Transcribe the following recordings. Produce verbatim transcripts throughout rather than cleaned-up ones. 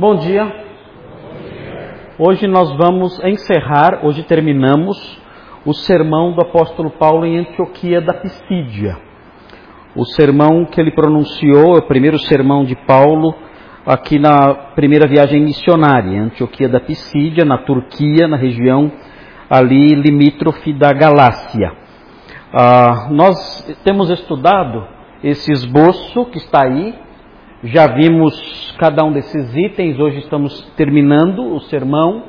Bom dia. Hoje nós vamos encerrar, hoje terminamos o sermão do apóstolo Paulo em Antioquia da Pisídia. O sermão que ele pronunciou, é o primeiro sermão de Paulo aqui na primeira viagem missionária, em Antioquia da Pisídia, na Turquia, na região ali limítrofe da Galácia. Ah, nós temos estudado esse esboço que está aí. Já vimos cada um desses itens, hoje estamos terminando o sermão.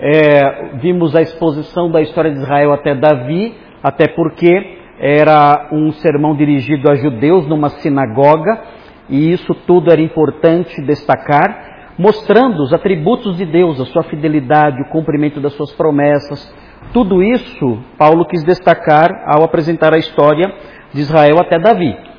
É, vimos a exposição da história de Israel até Davi, até porque era um sermão dirigido a judeus numa sinagoga, e isso tudo era importante destacar, mostrando os atributos de Deus, a sua fidelidade, o cumprimento das suas promessas. Tudo isso Paulo quis destacar ao apresentar a história de Israel até Davi.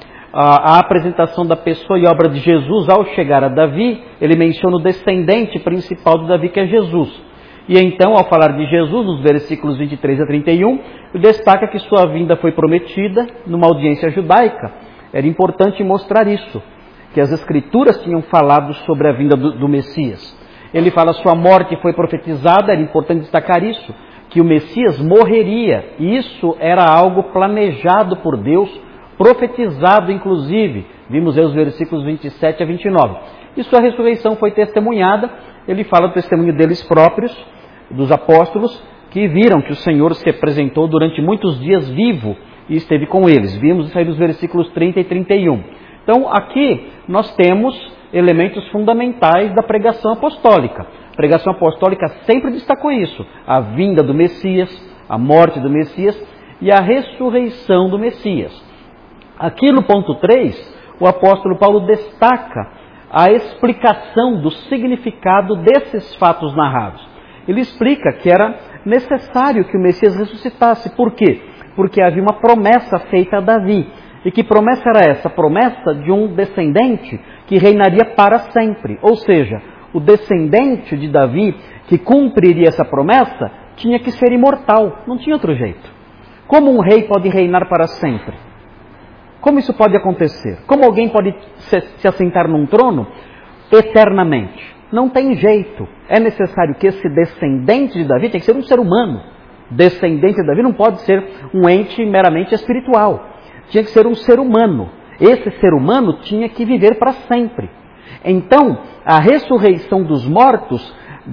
A apresentação da pessoa e obra de Jesus, ao chegar a Davi, ele menciona o descendente principal de Davi, que é Jesus. E então, ao falar de Jesus, nos versículos vinte e três a trinta e um, ele destaca que sua vinda foi prometida numa audiência judaica. Era importante mostrar isso, que as Escrituras tinham falado sobre a vinda do, do Messias. Ele fala sua morte foi profetizada, era importante destacar isso, que o Messias morreria. E isso era algo planejado por Deus, profetizado inclusive, vimos aí os versículos vinte e sete a vinte e nove. E sua ressurreição foi testemunhada, ele fala do testemunho deles próprios, dos apóstolos, que viram que o Senhor se apresentou durante muitos dias vivo e esteve com eles. Vimos isso aí dos versículos trinta e trinta e um. Então aqui nós temos elementos fundamentais da pregação apostólica. A pregação apostólica sempre destacou isso, a vinda do Messias, a morte do Messias e a ressurreição do Messias. Aqui no ponto três, o apóstolo Paulo destaca a explicação do significado desses fatos narrados. Ele explica que era necessário que o Messias ressuscitasse. Por quê? Porque havia uma promessa feita a Davi. E que promessa era essa? A promessa de um descendente que reinaria para sempre. Ou seja, o descendente de Davi que cumpriria essa promessa tinha que ser imortal. Não tinha outro jeito. Como um rei pode reinar para sempre? Como isso pode acontecer? Como alguém pode se, se assentar num trono eternamente? Não tem jeito. É necessário que esse descendente de Davi tem que ser um ser humano. Descendente de Davi não pode ser um ente meramente espiritual. Tinha que ser um ser humano. Esse ser humano tinha que viver para sempre. Então, a ressurreição dos mortos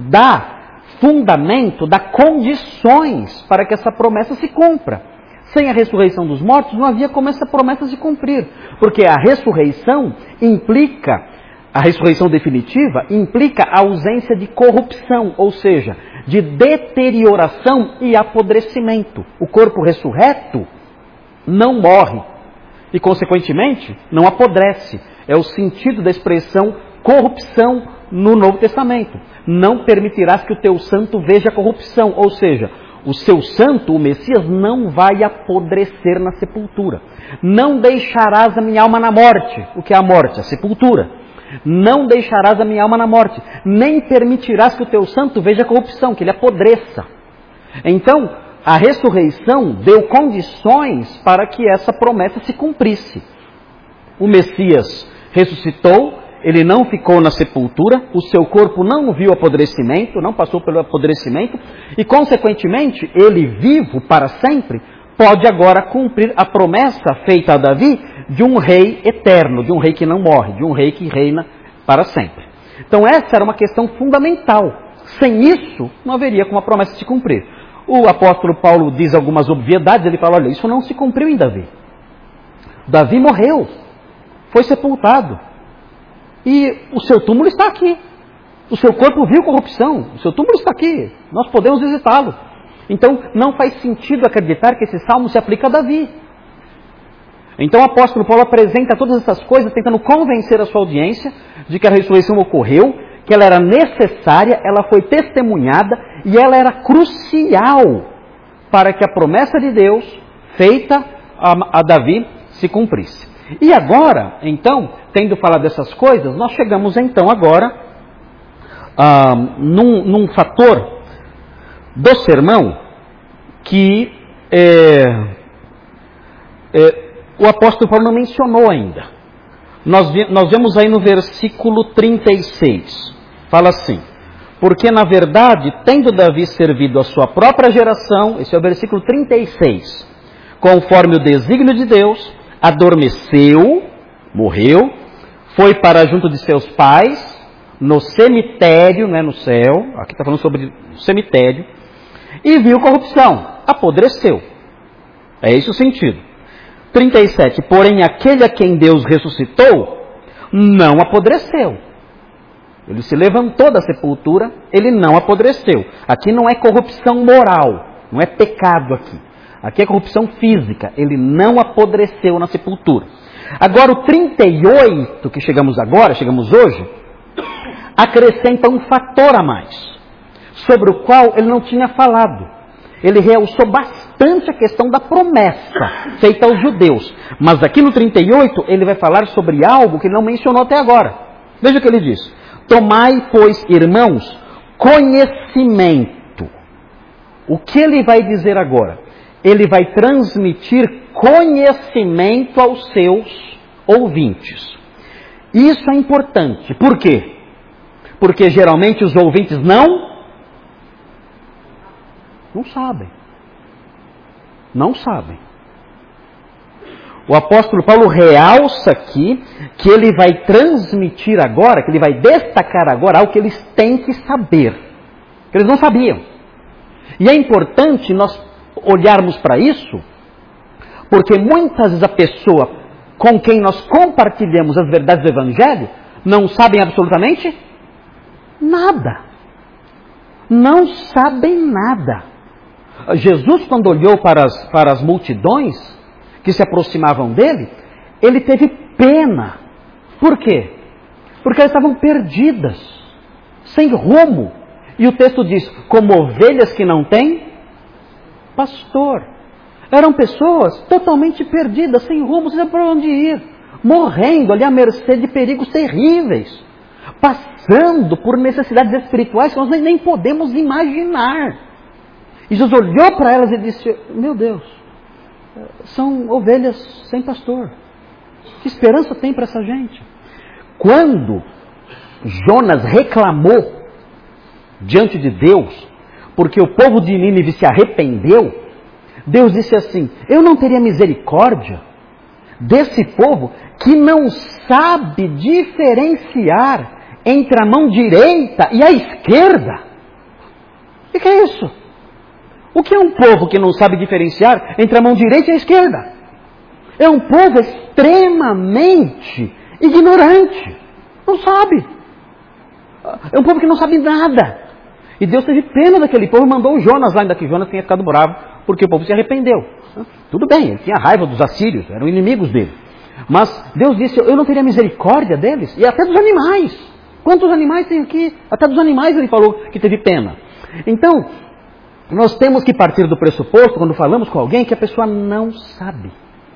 dá fundamento, dá condições para que essa promessa se cumpra. Sem a ressurreição dos mortos, não havia como essa promessa se cumprir. Porque a ressurreição implica, a ressurreição definitiva, implica a ausência de corrupção, ou seja, de deterioração e apodrecimento. O corpo ressurreto não morre e, consequentemente, não apodrece. É o sentido da expressão corrupção no Novo Testamento. Não permitirás que o teu santo veja corrupção, ou seja, o seu santo, o Messias, não vai apodrecer na sepultura. Não deixarás a minha alma na morte. O que é a morte? A sepultura. Não deixarás a minha alma na morte. Nem permitirás que o teu santo veja corrupção, que ele apodreça. Então, a ressurreição deu condições para que essa promessa se cumprisse. O Messias ressuscitou, ele não ficou na sepultura, o seu corpo não viu apodrecimento, não passou pelo apodrecimento, e consequentemente, ele vivo para sempre, pode agora cumprir a promessa feita a Davi de um rei eterno, de um rei que não morre, de um rei que reina para sempre. Então essa era uma questão fundamental. Sem isso, não haveria como a promessa se cumprir. O apóstolo Paulo diz algumas obviedades, ele fala, olha, isso não se cumpriu em Davi. Davi morreu, foi sepultado. E o seu túmulo está aqui. O seu corpo viu corrupção. O seu túmulo está aqui. Nós podemos visitá-lo. Então, não faz sentido acreditar que esse salmo se aplica a Davi. Então, o apóstolo Paulo apresenta todas essas coisas, tentando convencer a sua audiência de que a ressurreição ocorreu, que ela era necessária, ela foi testemunhada e ela era crucial para que a promessa de Deus, feita a, a Davi, se cumprisse. E agora, então, tendo falado dessas coisas, nós chegamos então agora ah, num, num fator do sermão que é, é, o apóstolo Paulo não mencionou ainda. Nós, nós vemos aí no versículo trinta e seis. Fala assim: porque na verdade, tendo Davi servido a sua própria geração, esse é o versículo trinta e seis, conforme o desígnio de Deus, adormeceu, morreu, foi para junto de seus pais, no cemitério, não é no céu, aqui está falando sobre o cemitério, e viu corrupção, apodreceu. É esse o sentido. trinta e sete, porém aquele a quem Deus ressuscitou, não apodreceu. Ele se levantou da sepultura, ele não apodreceu. Aqui não é corrupção moral, não é pecado aqui. Aqui é corrupção física, ele não apodreceu na sepultura. Agora o trinta e oito, que chegamos agora, chegamos hoje, acrescenta um fator a mais, sobre o qual ele não tinha falado. Ele realçou bastante a questão da promessa feita aos judeus. Mas aqui no trinta e oito ele vai falar sobre algo que ele não mencionou até agora. Veja o que ele diz: tomai, pois, irmãos, conhecimento. O que ele vai dizer agora? Ele vai transmitir conhecimento aos seus ouvintes. Isso é importante. Por quê? Porque geralmente os ouvintes não não sabem. Não sabem. O apóstolo Paulo realça aqui que ele vai transmitir agora, que ele vai destacar agora algo que eles têm que saber, que eles não sabiam. E é importante nós olharmos para isso, porque muitas vezes a pessoa com quem nós compartilhamos as verdades do Evangelho não sabem absolutamente nada. Não sabem nada. Jesus, quando olhou para as, para as multidões que se aproximavam dele, ele teve pena. Por quê? Porque elas estavam perdidas, sem rumo. E o texto diz, como ovelhas que não têm pastor. Eram pessoas totalmente perdidas, sem rumo, sem saber para onde ir, morrendo ali à mercê de perigos terríveis, passando por necessidades espirituais que nós nem, nem podemos imaginar. E Jesus olhou para elas e disse, meu Deus, são ovelhas sem pastor. Que esperança tem para essa gente? Quando Jonas reclamou diante de Deus, porque o povo de Nínive se arrependeu, Deus disse assim, eu não teria misericórdia desse povo que não sabe diferenciar entre a mão direita e a esquerda. O que é isso? O que é um povo que não sabe diferenciar entre a mão direita e a esquerda? É um povo extremamente ignorante. Não sabe. É um povo que não sabe nada. E Deus teve pena daquele povo e mandou o Jonas lá, ainda que Jonas tenha ficado bravo, porque o povo se arrependeu. Tudo bem, ele tinha raiva dos assírios, eram inimigos dele. Mas Deus disse, eu não teria misericórdia deles, e até dos animais. Quantos animais tem aqui? Até dos animais ele falou que teve pena. Então, nós temos que partir do pressuposto, quando falamos com alguém, que a pessoa não sabe.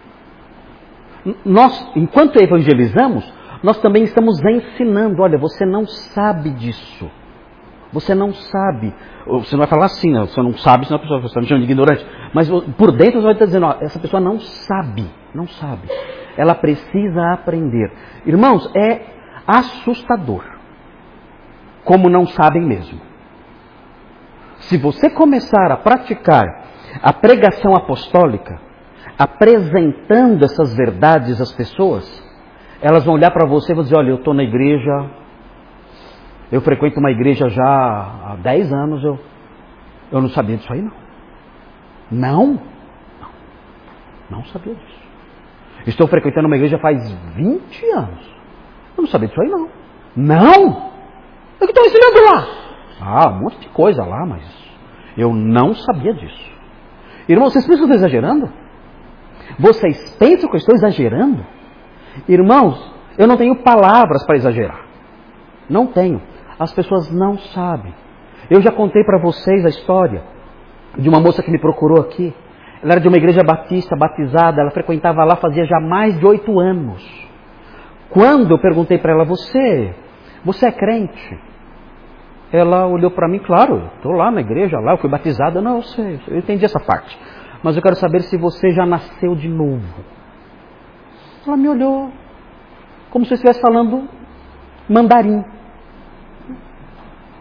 Nós, enquanto evangelizamos, nós também estamos ensinando, olha, você não sabe disso. Você não sabe. Você não vai falar assim, né? Você não sabe, senão a pessoa está me chamando de ignorante. Mas por dentro você vai estar dizendo, ó, essa pessoa não sabe, não sabe. Ela precisa aprender. Irmãos, é assustador. Como não sabem mesmo. Se você começar a praticar a pregação apostólica, apresentando essas verdades às pessoas, elas vão olhar para você e vão dizer, olha, eu estou na igreja, eu frequento uma igreja já há dez anos, eu, eu não sabia disso aí não. Não? Não, não sabia disso. Estou frequentando uma igreja faz vinte anos, eu não sabia disso aí não. Não? O que estão ensinando lá? Ah, um monte de coisa lá, mas eu não sabia disso. Irmãos, vocês pensam que eu estou exagerando? Vocês pensam que eu estou exagerando? Irmãos, eu não tenho palavras para exagerar. Não tenho. As pessoas não sabem. Eu já contei para vocês a história de uma moça que me procurou aqui. Ela era de uma igreja batista, batizada, ela frequentava lá fazia já mais de oito anos. Quando eu perguntei para ela, você, você é crente? Ela olhou para mim, claro, estou lá na igreja, lá, eu fui batizada. Não, eu sei, eu entendi essa parte. Mas eu quero saber se você já nasceu de novo. Ela me olhou como se eu estivesse falando mandarim.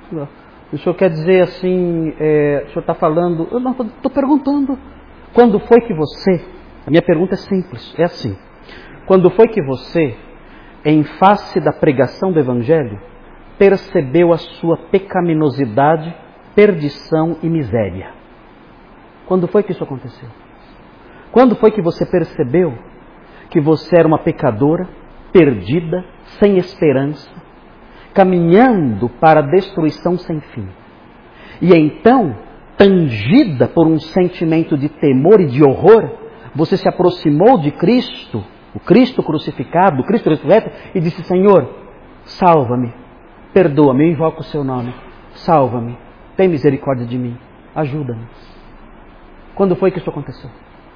O senhor quer dizer assim, é, o senhor está falando... Eu não, estou perguntando. Quando foi que você... A minha pergunta é simples, é assim. Quando foi que você, em face da pregação do Evangelho, percebeu a sua pecaminosidade, perdição e miséria? Quando foi que isso aconteceu? Quando foi que você percebeu que você era uma pecadora, perdida, sem esperança, caminhando para a destruição sem fim? E então, tangida por um sentimento de temor e de horror, você se aproximou de Cristo, o Cristo crucificado, o Cristo ressurreto, e disse: Senhor, salva-me, perdoa-me, eu invoco o seu nome, salva-me, tem misericórdia de mim, ajuda-me. Quando foi que isso aconteceu?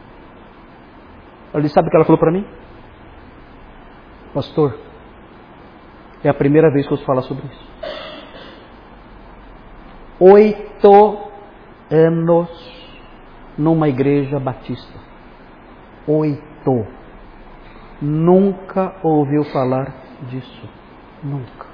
Ele sabe o que ela falou para mim? Pastor, é a primeira vez que eu ouço falar sobre isso. Oito anos numa igreja batista. Oito. Nunca ouviu falar disso. Nunca.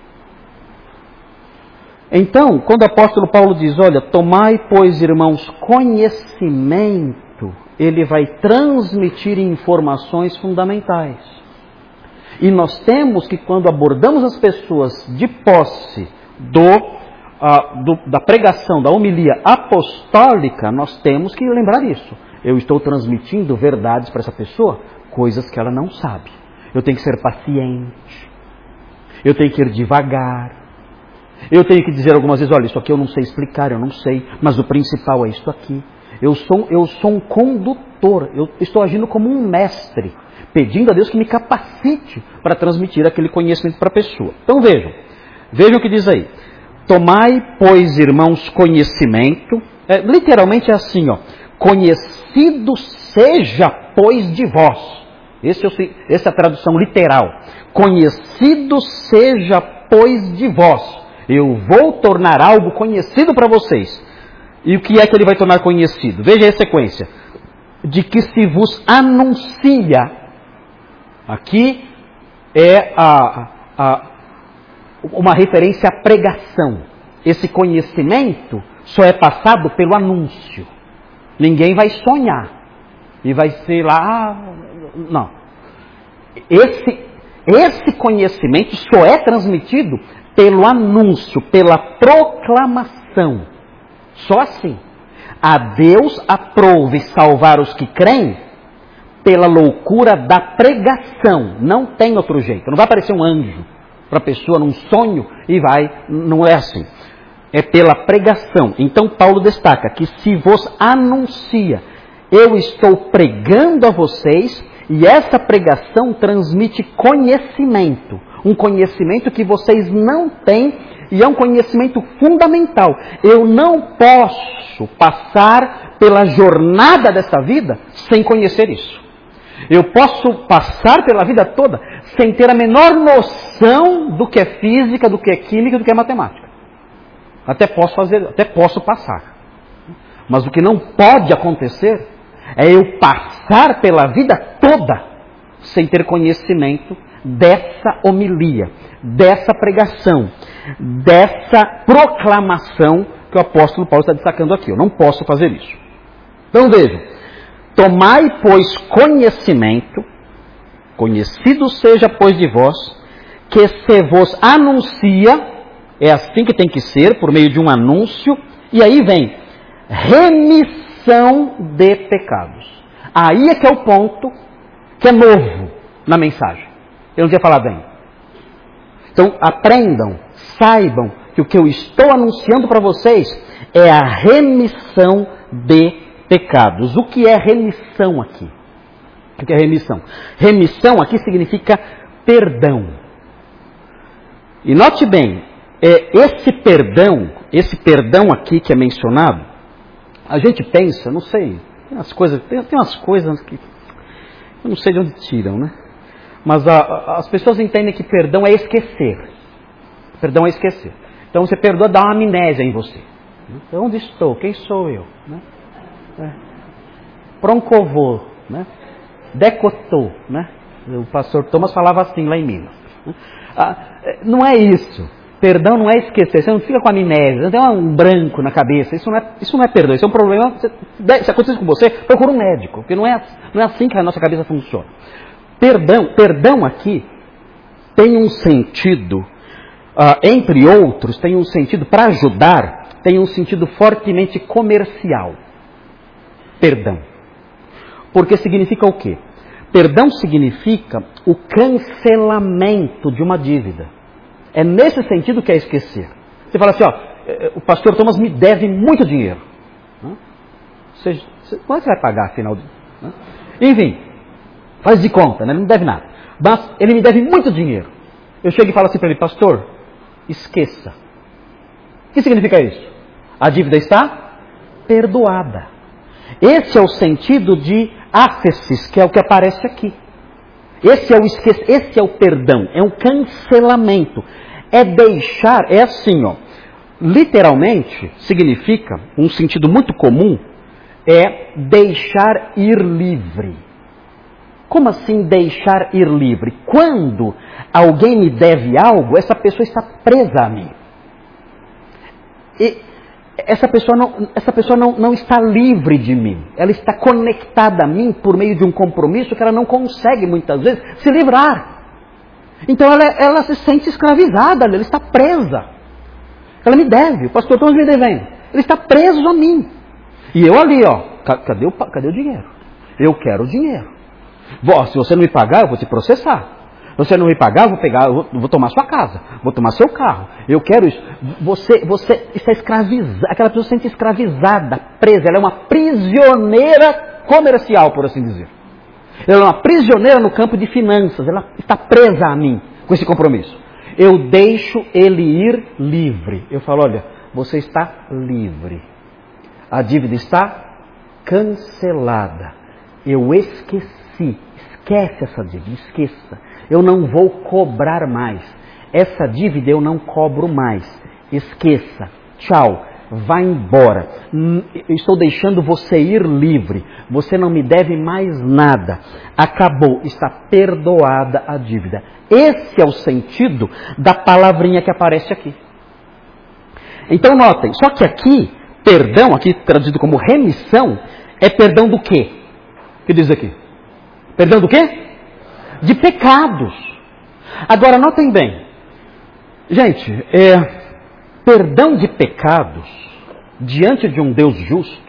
Então, quando o apóstolo Paulo diz, olha, tomai, pois, irmãos, conhecimento, ele vai transmitir informações fundamentais. E nós temos que, quando abordamos as pessoas de posse do, uh, do, da pregação, da homilia apostólica, nós temos que lembrar isso. Eu estou transmitindo verdades para essa pessoa, coisas que ela não sabe. Eu tenho que ser paciente. Eu tenho que ir devagar. Eu tenho que dizer algumas vezes, olha, isso aqui eu não sei explicar, eu não sei, mas o principal é isso aqui. Eu sou, eu sou um condutor, eu estou agindo como um mestre, pedindo a Deus que me capacite para transmitir aquele conhecimento para a pessoa. Então vejam, vejam o que diz aí. Tomai, pois, irmãos, conhecimento, é, literalmente é assim, ó, conhecido seja, pois, de vós. Esse é, essa é a tradução literal. Conhecido seja, pois, de vós. Eu vou tornar algo conhecido para vocês. E o que é que ele vai tornar conhecido? Veja a sequência. De que se vos anuncia. Aqui é a, a, uma referência à pregação. Esse conhecimento só é passado pelo anúncio. Ninguém vai sonhar. E vai ser lá... Não. Esse, esse conhecimento só é transmitido pelo anúncio, pela proclamação. Só assim. A Deus aprove salvar os que creem pela loucura da pregação. Não tem outro jeito. Não vai aparecer um anjo para a pessoa num sonho e vai. Não é assim. É pela pregação. Então Paulo destaca que se vos anuncia, eu estou pregando a vocês e essa pregação transmite conhecimento. Um conhecimento que vocês não têm e é um conhecimento fundamental. Eu não posso passar pela jornada dessa vida sem conhecer isso. Eu posso passar pela vida toda sem ter a menor noção do que é física, do que é química, do que é matemática. Até posso fazer, até posso passar. Mas o que não pode acontecer é eu passar pela vida toda sem ter conhecimento dessa homilia, dessa pregação, dessa proclamação que o apóstolo Paulo está destacando aqui. Eu não posso fazer isso. Então vejam, tomai, pois, conhecimento, conhecido seja, pois, de vós, que se vos anuncia, é assim que tem que ser, por meio de um anúncio, e aí vem, remissão de pecados. Aí é que é o ponto que é novo na mensagem. Eu não tinha falado ainda. Então, aprendam, saibam que o que eu estou anunciando para vocês é a remissão de pecados. O que é remissão aqui? O que é remissão? Remissão aqui significa perdão. E note bem, é, esse perdão, esse perdão aqui que é mencionado, a gente pensa, não sei, tem umas coisas, tem, tem umas coisas que eu não sei de onde tiram, né? Mas a, a, as pessoas entendem que perdão é esquecer. Perdão é esquecer. Então você perdoa, dá uma amnésia em você. Então, onde estou? Quem sou eu? Né? É. Proncovô, né? Decotô, né? O pastor Thomas falava assim lá em Minas. Ah, não é isso. Perdão não é esquecer, você não fica com amnésia, não tem um branco na cabeça, isso não é, isso não é perdão, isso é um problema, se, se acontecer com você, procura um médico, porque não é, não é assim que a nossa cabeça funciona. Perdão, perdão aqui tem um sentido, uh, entre outros, tem um sentido, para ajudar, tem um sentido fortemente comercial. Perdão. Porque significa o quê? Perdão significa o cancelamento de uma dívida. É nesse sentido que é esquecer. Você fala assim, ó, o pastor Thomas me deve muito dinheiro. Você, quando você vai pagar, afinal? Enfim, faz de conta, né? Ele não deve nada. Mas ele me deve muito dinheiro. Eu chego e falo assim para ele, pastor, esqueça. O que significa isso? A dívida está perdoada. Esse é o sentido de áfesis, que é o que aparece aqui. Esse é o esque... esse é o perdão, é um cancelamento. É deixar, é assim, ó. Literalmente, significa, um sentido muito comum, é deixar ir livre. Como assim deixar ir livre? Quando alguém me deve algo, essa pessoa está presa a mim. E essa pessoa, não, essa pessoa não, não está livre de mim. Ela está conectada a mim por meio de um compromisso que ela não consegue, muitas vezes, se livrar. Então ela, ela se sente escravizada, ela está presa. Ela me deve, o pastor Thomas me devendo. Ele está preso a mim. E eu ali, ó, cadê o, cadê o dinheiro? Eu quero o dinheiro. Vou, se você não me pagar, eu vou te processar. Se você não me pagar, eu vou pegar, eu vou, vou tomar sua casa, vou tomar seu carro. Eu quero isso. Você, você está escravizada, aquela pessoa se sente escravizada, presa. Ela é uma prisioneira comercial, por assim dizer. Ela é uma prisioneira no campo de finanças. Ela está presa a mim com esse compromisso. Eu deixo ele ir livre. Eu falo, olha, você está livre. A dívida está cancelada. Eu esqueci. Esquece essa dívida, esqueça. Eu não vou cobrar mais. Essa dívida eu não cobro mais. Esqueça. Tchau. Vá embora. Eu estou deixando você ir livre. Você não me deve mais nada. Acabou. Está perdoada a dívida. Esse é o sentido da palavrinha que aparece aqui. Então notem, só que aqui, perdão, aqui traduzido como remissão, é perdão do quê? O que diz aqui? Perdão do quê? De pecados. Agora notem bem. Gente, é... perdão de pecados diante de um Deus justo,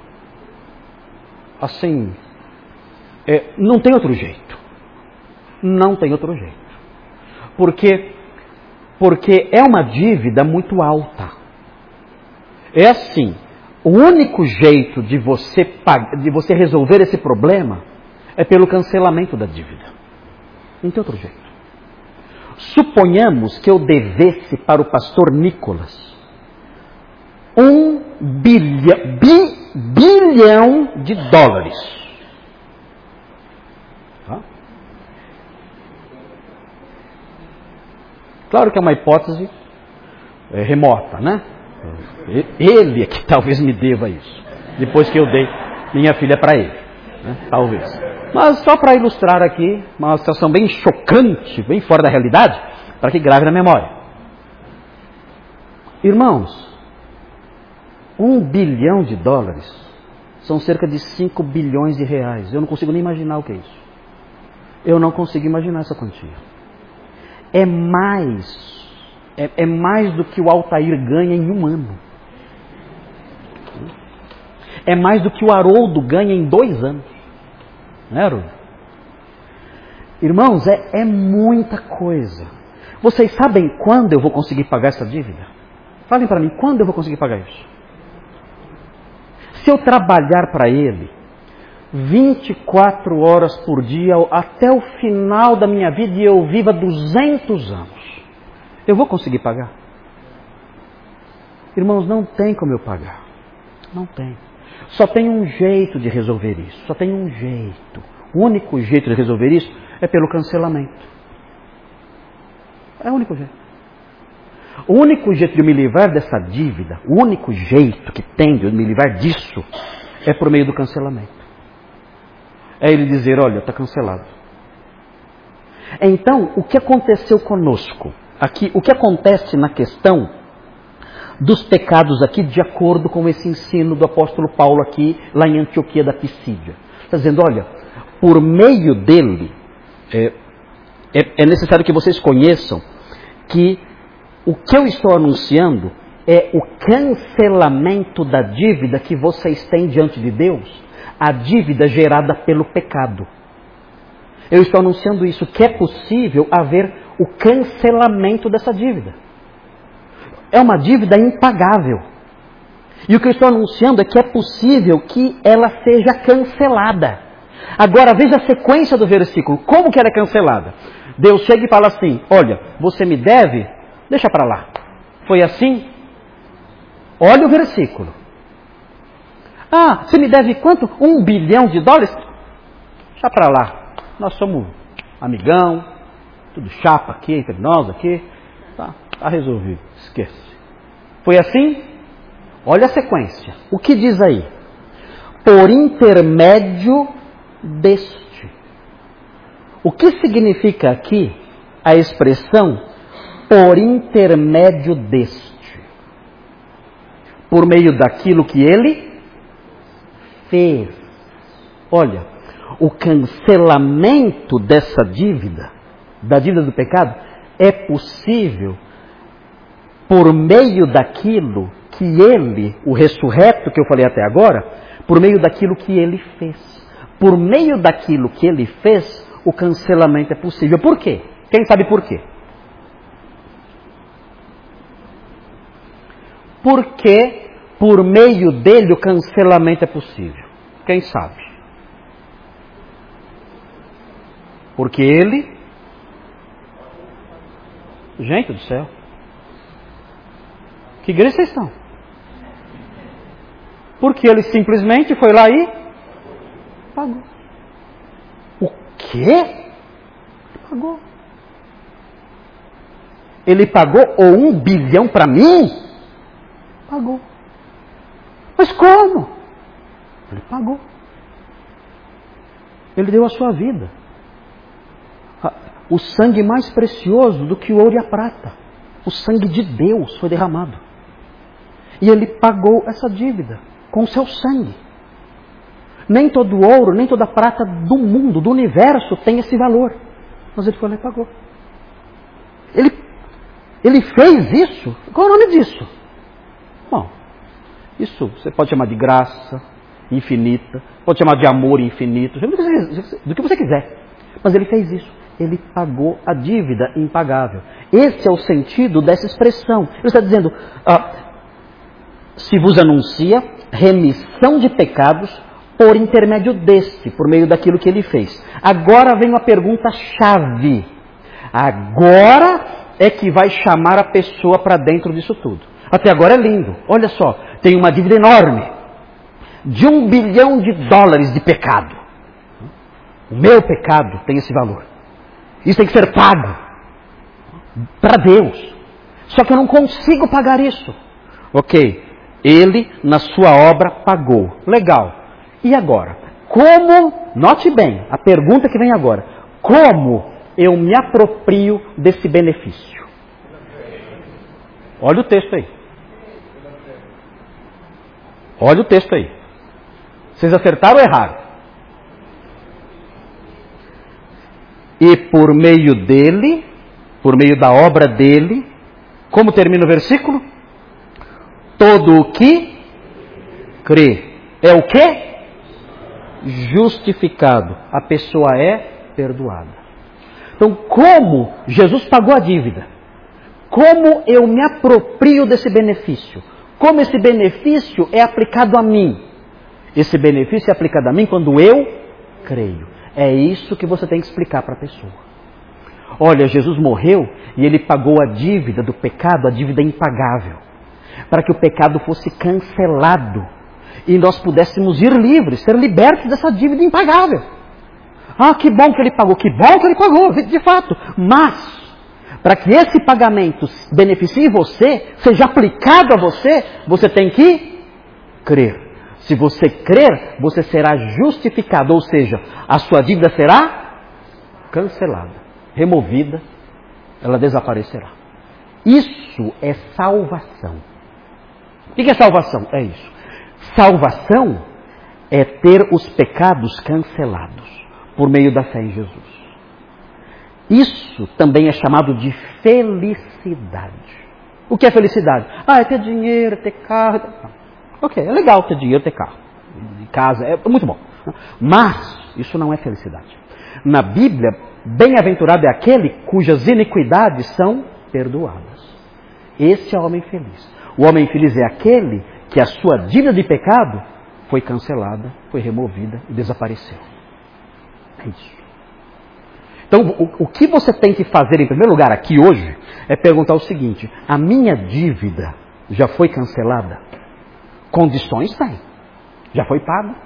assim, é, não tem outro jeito. Não tem outro jeito. Porque, porque é uma dívida muito alta. É assim, o único jeito de você, de você resolver esse problema é pelo cancelamento da dívida. Não tem outro jeito. Suponhamos que eu devesse para o pastor Nicolas um bilhão, bi, bilhão de dólares. Tá? Claro que é uma hipótese é, remota, né? Ele é que talvez me deva isso, depois que eu dei minha filha para ele, né? Talvez. Mas só para ilustrar aqui, uma situação bem chocante, bem fora da realidade, para que grave na memória. Irmãos, um bilhão de dólares são cerca de cinco bilhões de reais. Eu não consigo nem imaginar o que é isso. Eu não consigo imaginar essa quantia. É mais, é, é mais do que o Altair ganha em um ano. É mais do que o Haroldo ganha em dois anos. Não é, Haroldo? Irmãos, é, é muita coisa. Vocês sabem quando eu vou conseguir pagar essa dívida? Falem para mim, quando eu vou conseguir pagar isso? Se eu trabalhar para ele vinte e quatro horas por dia até o final da minha vida e eu viva duzentos anos, eu vou conseguir pagar? Irmãos, não tem como eu pagar. Não tem. Só tem um jeito de resolver isso. Só tem um jeito. O único jeito de resolver isso é pelo cancelamento. É o único jeito. O único jeito de eu me livrar dessa dívida, o único jeito que tem de eu me livrar disso, é por meio do cancelamento. É ele dizer, olha, está cancelado. Então, o que aconteceu conosco? aqui, o que acontece na questão dos pecados aqui, de acordo com esse ensino do apóstolo Paulo aqui, lá em Antioquia da Pisídia. Está dizendo, olha, por meio dele, é, é, é necessário que vocês conheçam que o que eu estou anunciando é o cancelamento da dívida que vocês têm diante de Deus, a dívida gerada pelo pecado. Eu estou anunciando isso, que é possível haver o cancelamento dessa dívida. É uma dívida impagável. E o que eu estou anunciando é que é possível que ela seja cancelada. Agora veja a sequência do versículo. Como que ela é cancelada? Deus chega e fala assim, olha, você me deve, deixa para lá. Foi assim? Olha o versículo. Ah, você me deve quanto? Um bilhão de dólares? Deixa para lá. Nós somos amigão, tudo chapa aqui, entre nós aqui. Tá, tá resolvido, esquece. Foi assim? Olha a sequência. O que diz aí? Por intermédio deste. O que significa aqui a expressão por intermédio deste? Por meio daquilo que ele fez. Olha, o cancelamento dessa dívida, da dívida do pecado, é possível por meio daquilo que ele, o ressurreto que eu falei até agora, por meio daquilo que ele fez. Por meio daquilo que ele fez, o cancelamento é possível. Por quê? Quem sabe por quê? Porque por meio dele o cancelamento é possível. Quem sabe? Porque ele... Gente do céu. Que igreja vocês estão? Porque ele simplesmente foi lá e pagou. O quê? Pagou. Ele pagou ou um bilhão para mim? Pagou. Mas como? Ele pagou. Ele deu a sua vida. O sangue mais precioso do que o ouro e a prata. O sangue de Deus foi derramado. E ele pagou essa dívida com o seu sangue. Nem todo ouro, nem toda prata do mundo, do universo tem esse valor. Mas ele foi lá e pagou. Ele, ele fez isso. Qual é o nome disso? Bom, isso você pode chamar de graça infinita, pode chamar de amor infinito, do que você quiser. Mas ele fez isso. Ele pagou a dívida impagável. Esse é o sentido dessa expressão. Ele está dizendo, ah, se vos anuncia remissão de pecados por intermédio deste, por meio daquilo que ele fez. Agora vem uma pergunta-chave. Agora é que vai chamar a pessoa para dentro disso tudo. Até agora é lindo. Olha só, tem uma dívida enorme. De um bilhão de dólares de pecado. O meu pecado tem esse valor. Isso tem que ser pago. Para Deus. Só que eu não consigo pagar isso. Ok. Ele, na sua obra, pagou. Legal. E agora? Como, note bem, a pergunta que vem agora. Como eu me aproprio desse benefício? Olha o texto aí. Olha o texto aí. Vocês acertaram ou erraram? E por meio dele, por meio da obra dele, como termina o versículo? Todo o que crê. É o quê? Justificado. A pessoa é perdoada. Então, como Jesus pagou a dívida? Como eu me aproprio desse benefício? Como esse benefício é aplicado a mim? Esse benefício é aplicado a mim quando eu creio. É isso que você tem que explicar para a pessoa. Olha, Jesus morreu e ele pagou a dívida do pecado, a dívida impagável, para que o pecado fosse cancelado e nós pudéssemos ir livres, ser libertos dessa dívida impagável. Ah, que bom que ele pagou, que bom que ele pagou, de fato. Mas, para que esse pagamento beneficie você, seja aplicado a você, você tem que crer. Se você crer, você será justificado, ou seja, a sua dívida será cancelada, removida, ela desaparecerá. Isso é salvação. O que é salvação? É isso. Salvação é ter os pecados cancelados por meio da fé em Jesus. Isso também é chamado de felicidade. O que é felicidade? Ah, é ter dinheiro, é ter carro. Ok, é legal ter dinheiro, ter carro. Casa, é muito bom. Mas isso não é felicidade. Na Bíblia, bem-aventurado é aquele cujas iniquidades são perdoadas. Esse é o homem feliz. O homem feliz é aquele que a sua dívida de pecado foi cancelada, foi removida e desapareceu. É isso. Então, o, o que você tem que fazer em primeiro lugar aqui hoje é perguntar o seguinte: a minha dívida já foi cancelada? Condições tem. Já foi pago.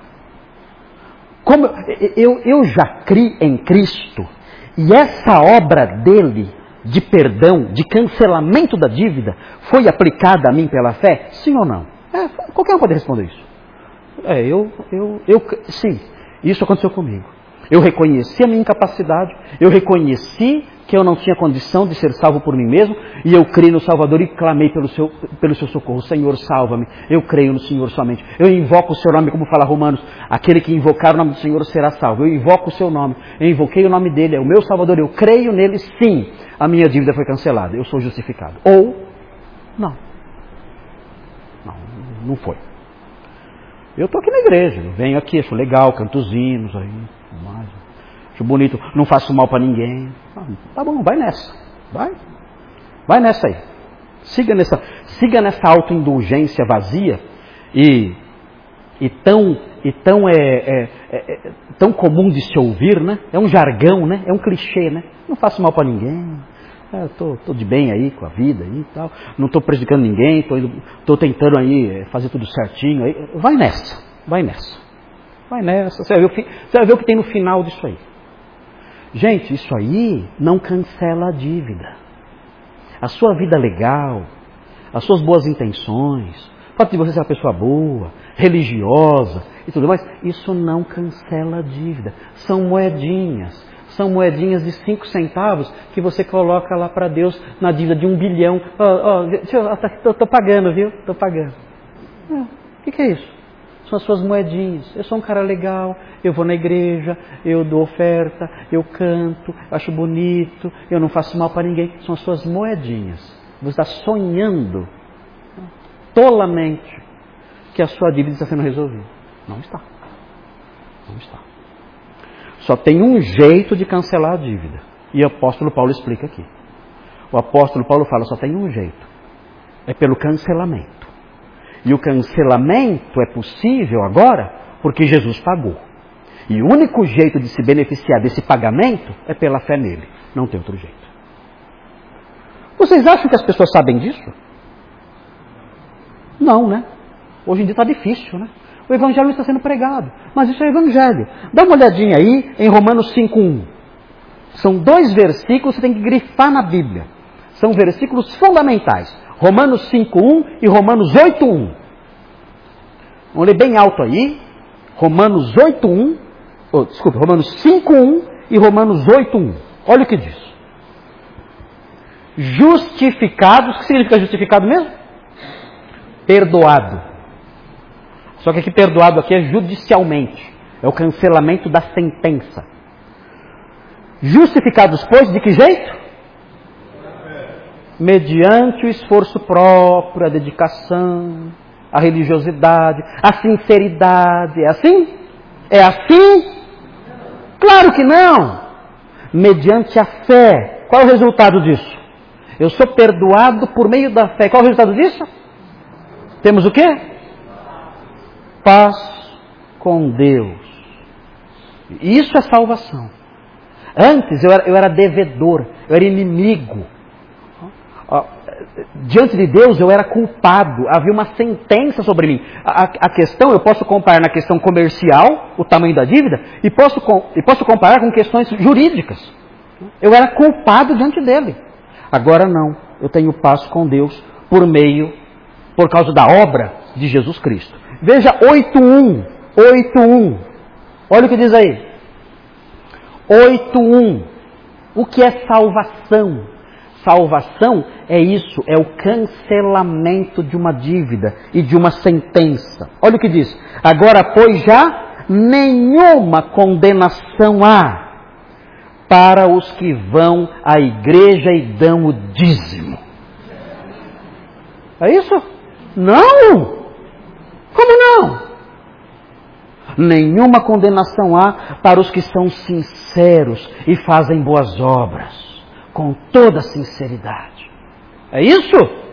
Como eu, eu já criei em Cristo e essa obra dele de perdão, de cancelamento da dívida, foi aplicada a mim pela fé? Sim ou não? É, qualquer um pode responder isso. É, eu, eu, eu, sim, isso aconteceu comigo. Eu reconheci a minha incapacidade, eu reconheci que eu não tinha condição de ser salvo por mim mesmo, e eu criei no Salvador e clamei pelo seu, pelo seu socorro. Senhor, salva-me. Eu creio no Senhor somente. Eu invoco o seu nome, como fala Romanos, aquele que invocar o nome do Senhor será salvo. Eu invoco o seu nome, eu invoquei o nome dele, é o meu Salvador, eu creio nele, sim. A minha dívida foi cancelada, eu sou justificado. Ou, não. Não, não foi. Eu estou aqui na igreja, eu venho aqui, acho legal, canto os hinos aí, mais, acho bonito, não faço mal para ninguém. Ah, tá bom, vai nessa, vai, vai nessa aí. Siga nessa, siga nessa autoindulgência vazia e, e tão, e tão, é, é, é, é, tão comum de se ouvir, né? É um jargão, né? É um clichê, né? Não faço mal para ninguém. É, tô, tô de bem aí com a vida aí e tal. Não estou prejudicando ninguém, tô, indo, tô tentando aí fazer tudo certinho aí. Vai nessa, vai nessa. Vai nessa. Você vai, ver o, você vai ver o que tem no final disso aí. Gente, isso aí não cancela a dívida. A sua vida legal, as suas boas intenções, o fato de você ser uma pessoa boa, religiosa e tudo mais, isso não cancela a dívida. São moedinhas. São moedinhas de cinco centavos que você coloca lá para Deus na dívida de um bilhão. Oh, oh, estou pagando, viu? Estou pagando. O é, que, que é isso? São as suas moedinhas. Eu sou um cara legal, eu vou na igreja, eu dou oferta, eu canto, acho bonito, eu não faço mal para ninguém. São as suas moedinhas. Você está sonhando tolamente que a sua dívida está sendo resolvida. Não está. Não está. Só tem um jeito de cancelar a dívida. E o apóstolo Paulo explica aqui. O apóstolo Paulo fala, só tem um jeito. É pelo cancelamento. E o cancelamento é possível agora porque Jesus pagou. E o único jeito de se beneficiar desse pagamento é pela fé nele. Não tem outro jeito. Vocês acham que as pessoas sabem disso? Não, né? Hoje em dia está difícil, né? O evangelho não está sendo pregado, mas isso é evangelho. Dá uma olhadinha aí em Romanos cinco um. São dois versículos que você tem que grifar na Bíblia. São versículos fundamentais. Romanos cinco um e Romanos oito um. Vamos ler bem alto aí. Romanos oito um. Oh, desculpa, Romanos cinco um e Romanos oito um. Olha o que diz. Justificados. O que significa justificado mesmo? Perdoado. Só que aqui perdoado aqui é judicialmente. É o cancelamento da sentença. Justificados, pois, de que jeito? Mediante o esforço próprio, a dedicação, a religiosidade, a sinceridade. É assim? É assim? Claro que não! Mediante a fé. Qual é o resultado disso? Eu sou perdoado por meio da fé. Qual é o resultado disso? Temos o quê? Paz com Deus. Isso é salvação. Antes eu era, eu era devedor, eu era inimigo. Diante de Deus eu era culpado, havia uma sentença sobre mim. A, a questão, eu posso comparar na questão comercial, o tamanho da dívida, e posso, e posso comparar com questões jurídicas. Eu era culpado diante dele. Agora não, eu tenho paz com Deus por meio, por causa da obra de Jesus Cristo. Veja oito um, oito um. Olha o que diz aí. oito um. O que é salvação? Salvação é isso, é o cancelamento de uma dívida e de uma sentença. Olha o que diz. Agora, pois, já nenhuma condenação há para os que vão à igreja e dão o dízimo. É isso? Não! Como não? Nenhuma condenação há para os que são sinceros e fazem boas obras, com toda sinceridade. É isso?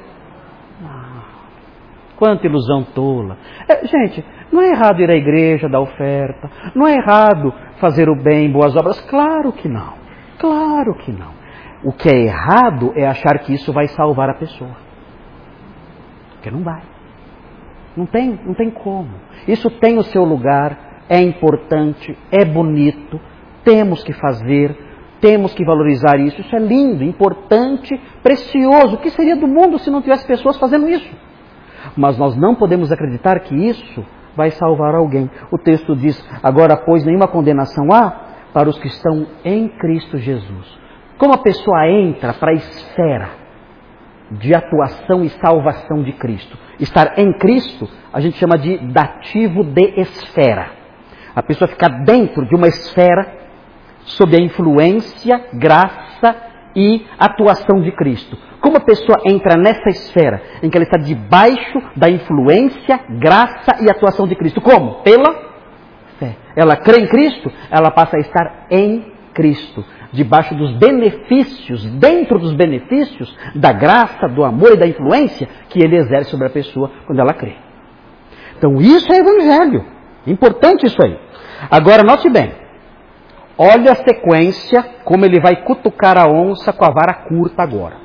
Ah, quanta ilusão tola. É, gente, não é errado ir à igreja, dar oferta. Não é errado fazer o bem, boas obras. Claro que não. Claro que não. O que é errado é achar que isso vai salvar a pessoa. Porque não vai. Não tem, não tem como. Isso tem o seu lugar, é importante, é bonito, temos que fazer, temos que valorizar isso. Isso é lindo, importante, precioso. O que seria do mundo se não tivesse pessoas fazendo isso? Mas nós não podemos acreditar que isso vai salvar alguém. O texto diz, agora, pois, nenhuma condenação há para os que estão em Cristo Jesus. Como a pessoa entra para a esfera de atuação e salvação de Cristo? Estar em Cristo, a gente chama de dativo de esfera. A pessoa fica dentro de uma esfera sob a influência, graça e atuação de Cristo. Como a pessoa entra nessa esfera em que ela está debaixo da influência, graça e atuação de Cristo? Como? Pela fé. Ela crê em Cristo, ela passa a estar em Cristo, debaixo dos benefícios, dentro dos benefícios da graça, do amor e da influência que ele exerce sobre a pessoa quando ela crê. Então isso é evangelho. Importante isso aí. Agora note bem. Olha a sequência, como ele vai cutucar a onça com a vara curta agora.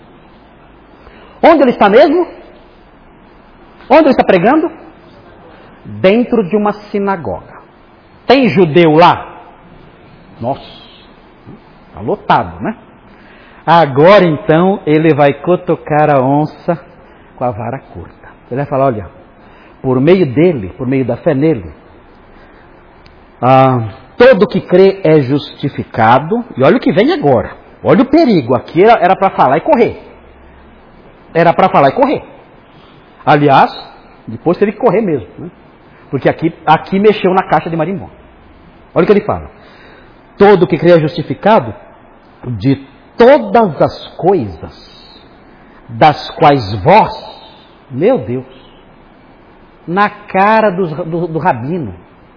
Onde ele está mesmo? Onde ele está pregando? Dentro de uma sinagoga. Tem judeu lá? Nossa. Está lotado, né? Agora então ele vai cutucar a onça com a vara curta. Ele vai falar, olha, por meio dele, por meio da fé nele, ah, todo que crê é justificado. E olha o que vem agora. Olha o perigo. Aqui era para falar e correr. Era para falar e correr. Aliás, depois teve que correr mesmo, né? Porque aqui, aqui mexeu na caixa de marimbondo. Olha o que ele fala. Todo que crê é justificado de todas as coisas das quais vós, meu Deus, na cara do, do, do rabino,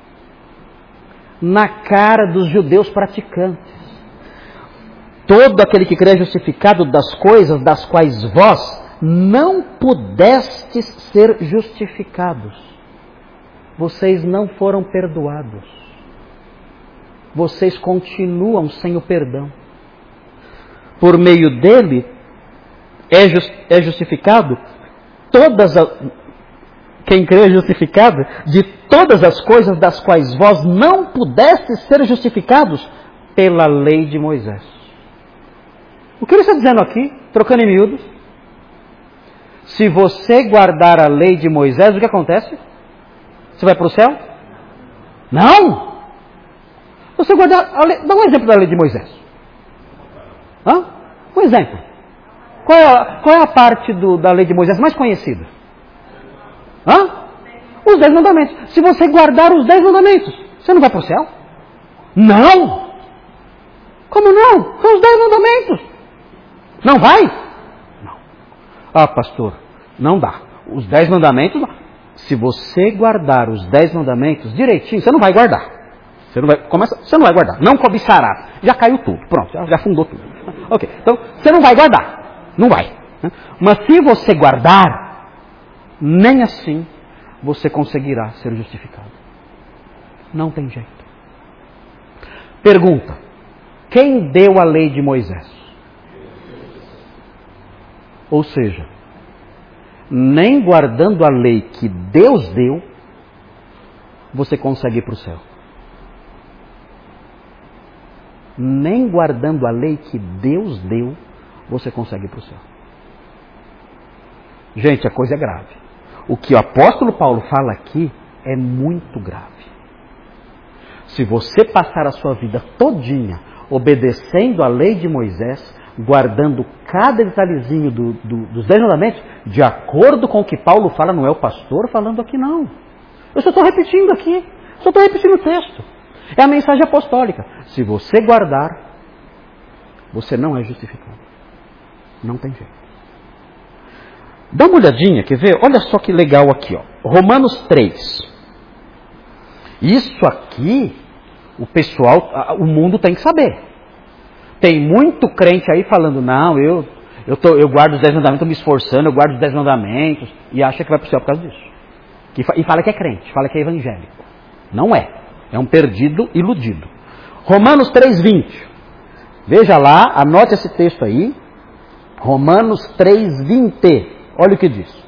na cara dos judeus praticantes, todo aquele que crê é justificado das coisas das quais vós não pudestes ser justificados. Vocês não foram perdoados. Vocês continuam sem o perdão. Por meio dele é, just, é justificado todas as, quem crê é justificado de todas as coisas das quais vós não pudestes ser justificados pela lei de Moisés. O que ele está dizendo aqui, trocando em miúdos? Se você guardar a lei de Moisés, o que acontece? Você vai para o céu? Não! Você guardar a lei, dá um exemplo da lei de Moisés. Hã? Um exemplo. Qual é a, qual é a parte do, da lei de Moisés mais conhecida? Hã? Os dez mandamentos. Se você guardar os dez mandamentos, você não vai para o céu? Não! Como não? São os dez mandamentos. Não vai? Não. Ah, pastor, não dá. Os dez mandamentos, se você guardar os dez mandamentos direitinho, você não vai guardar. Você não vai, começa, você não vai guardar. Não cobiçarás. Já caiu tudo. Pronto, já, já fundou tudo. Ok, então você não vai guardar. Não vai. Mas se você guardar, nem assim você conseguirá ser justificado. Não tem jeito. Pergunta. Quem deu a lei de Moisés? Ou seja, nem guardando a lei que Deus deu, você consegue ir para o céu. Nem guardando a lei que Deus deu, você consegue ir para o céu. Gente, a coisa é grave. O que o apóstolo Paulo fala aqui é muito grave. Se você passar a sua vida todinha obedecendo a lei de Moisés, guardando cada detalhezinho do, do, dos dez mandamentos, de acordo com o que Paulo fala, não é o pastor falando aqui não. Eu só estou repetindo aqui, só estou repetindo o texto. É a mensagem apostólica. Se você guardar, você não é justificado. Não tem jeito. Dá uma olhadinha, quer ver? Olha só que legal aqui, ó. Romanos três. Isso aqui, o pessoal, o mundo tem que saber. Tem muito crente aí falando, não, eu, eu, tô, eu guardo os dez mandamentos, estou me esforçando, eu guardo os dez mandamentos, e acha que vai para o céu por causa disso. E fala que é crente, fala que é evangélico. Não é. É um perdido iludido. Romanos três, vinte. Veja lá, anote esse texto aí. Romanos três, vinte. Olha o que diz.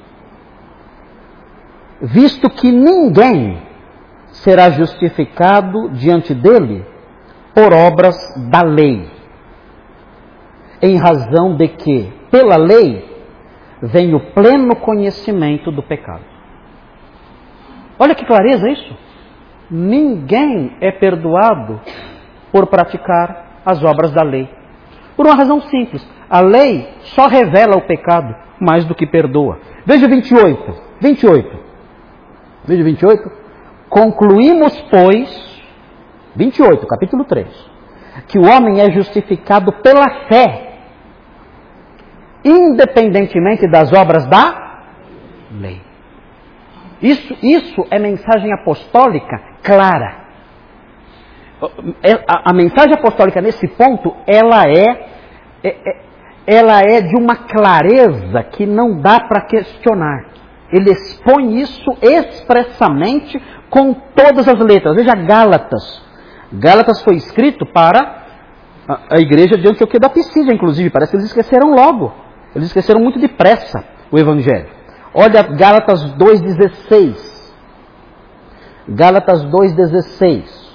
Visto que ninguém será justificado diante dele por obras da lei, em razão de que, pela lei, vem o pleno conhecimento do pecado. Olha que clareza isso. Ninguém é perdoado por praticar as obras da lei. Por uma razão simples. A lei só revela o pecado mais do que perdoa. Veja vinte e oito. vinte e oito. Veja vinte e oito. Concluímos, pois, vinte e oito, capítulo três, que o homem é justificado pela fé, independentemente das obras da lei. Isso, isso é mensagem apostólica clara. A, a mensagem apostólica nesse ponto, ela é, é, ela é de uma clareza que não dá para questionar. Ele expõe isso expressamente com todas as letras. Veja Gálatas. Gálatas foi escrito para a, a igreja de Antioquia da Pisídia, inclusive. Parece que eles esqueceram logo. Eles esqueceram muito depressa o Evangelho. Olha Gálatas dois, dezesseis. Gálatas dois, dezesseis.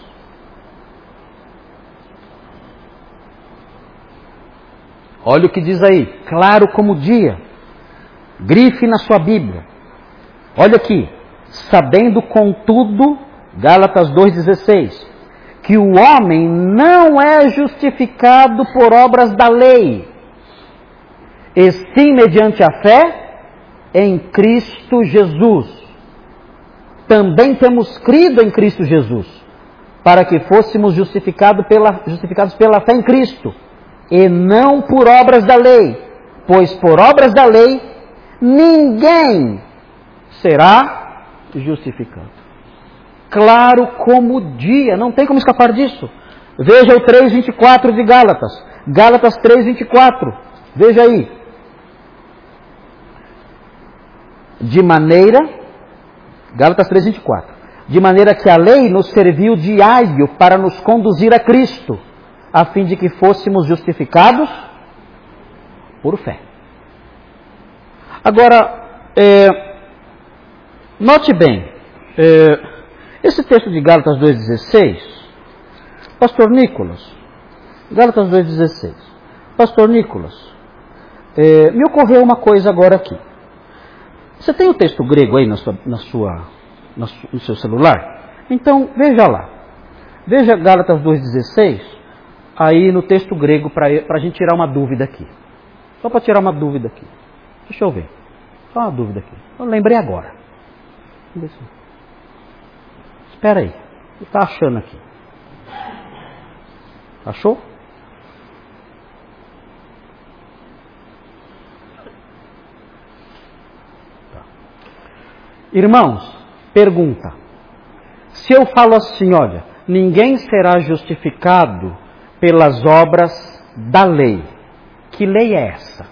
Olha o que diz aí. Claro como o dia. Grife na sua Bíblia. Olha aqui. Sabendo contudo, Gálatas dois, dezesseis, que o homem não é justificado por obras da lei, e sim mediante a fé em Cristo Jesus. Também temos crido em Cristo Jesus, para que fôssemos justificado pela, justificados pela fé em Cristo, e não por obras da lei, pois por obras da lei ninguém será justificado. Claro como o dia, não tem como escapar disso. Veja o três, vinte e quatro de Gálatas. Gálatas três, vinte e quatro. Veja aí. De maneira, Gálatas três, vinte e quatro. De maneira que a lei nos serviu de aio para nos conduzir a Cristo, a fim de que fôssemos justificados por fé. Agora, é, note bem, é, esse texto de Gálatas dois, dezesseis, Pastor Nicolas, Gálatas dois, dezesseis, Pastor Nicolas, é, me ocorreu uma coisa agora aqui. Você tem o texto grego aí na sua, na sua, na su, no seu celular? Então, veja lá. Veja Gálatas dois, dezesseis, aí no texto grego, para a gente tirar uma dúvida aqui. Só para tirar uma dúvida aqui. Deixa eu ver. Só uma dúvida aqui. Eu lembrei agora. Espera aí. O que está achando aqui? Achou? Tá. Irmãos, pergunta. Se eu falo assim, olha, ninguém será justificado pelas obras da lei. Que lei é essa?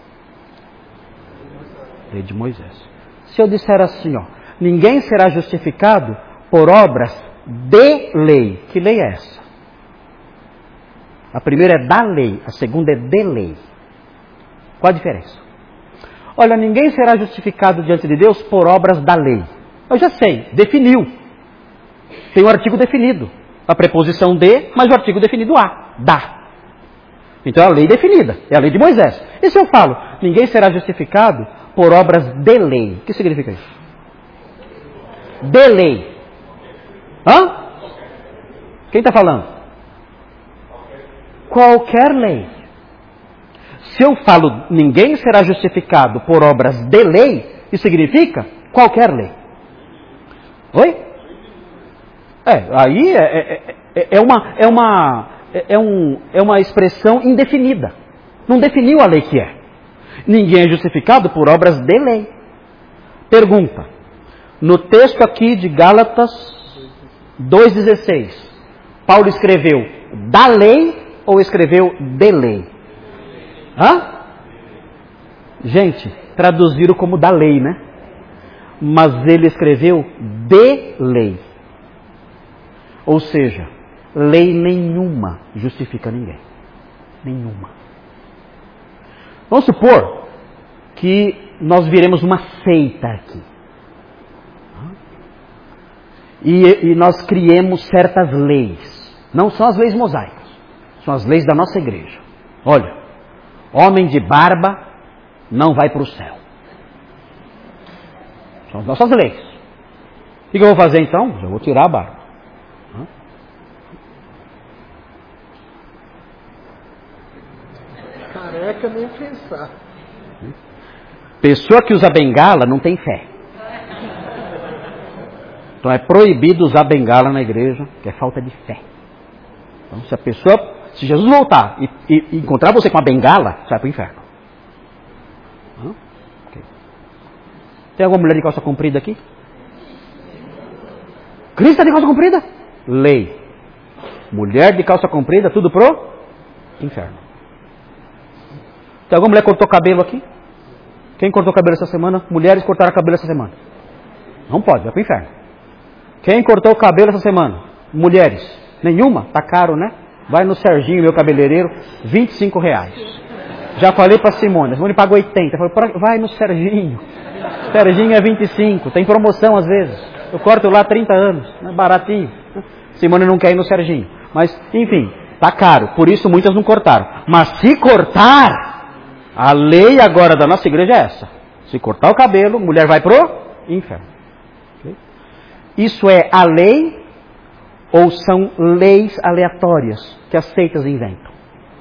Lei de Moisés. Se eu disser assim, ó, ninguém será justificado por obras de lei. Que lei é essa? A primeira é da lei, a segunda é de lei. Qual a diferença? Olha, ninguém será justificado diante de Deus por obras da lei. Eu já sei, definiu. Tem o artigo definido. A preposição de, mas o artigo definido a, da. Então é a lei definida, é a lei de Moisés. E se eu falo, ninguém será justificado por obras de lei. O que significa isso? De lei. Hã? Quem está falando? Qualquer lei. se eu falo ninguém será justificado por obras de lei, isso significa qualquer lei. Oi? É, aí é, é, é, uma, é, uma, é, um, é uma expressão indefinida. Não definiu a lei que é. Ninguém é justificado por obras de lei. Pergunta. No texto aqui de Gálatas dois dezesseis, Paulo escreveu da lei ou escreveu de lei? Hã? Gente, traduziram como da lei, né? Mas ele escreveu de lei. Ou seja, lei nenhuma justifica ninguém. Nenhuma. Vamos supor que nós viremos uma seita aqui. E, e nós criemos certas leis. Não são as leis mosaicas. São as leis da nossa igreja. Olha, homem de barba não vai para o céu. São as nossas leis. O que eu vou fazer então? Eu vou tirar a barba. Careca nem pensar. Pessoa que usa bengala não tem fé. Então é proibido usar bengala na igreja, que é falta de fé. Então se a pessoa, se Jesus voltar e, e, e encontrar você com uma bengala, você vai para o inferno. Hã? Okay. Tem alguma mulher de calça comprida aqui? Cristo de calça comprida? Lei. Mulher de calça comprida, tudo pro inferno. Tem alguma mulher que cortou cabelo aqui? Quem cortou cabelo essa semana? Mulheres cortaram cabelo essa semana. Não pode, vai pro inferno. Quem cortou o cabelo essa semana? Mulheres. Nenhuma? Tá caro, né? Vai no Serginho, meu cabeleireiro, vinte e cinco reais. Já falei pra Simone, a Simone pagou oitenta. Eu falei, vai no Serginho. Serginho é vinte e cinco, tem promoção às vezes. Eu corto lá trinta anos, né? Baratinho. Simone não quer ir no Serginho. Mas, enfim, tá caro. Por isso muitas não cortaram. Mas se cortar, a lei agora da nossa igreja é essa. Se cortar o cabelo, mulher vai pro inferno. Isso é a lei ou são leis aleatórias que as seitas inventam?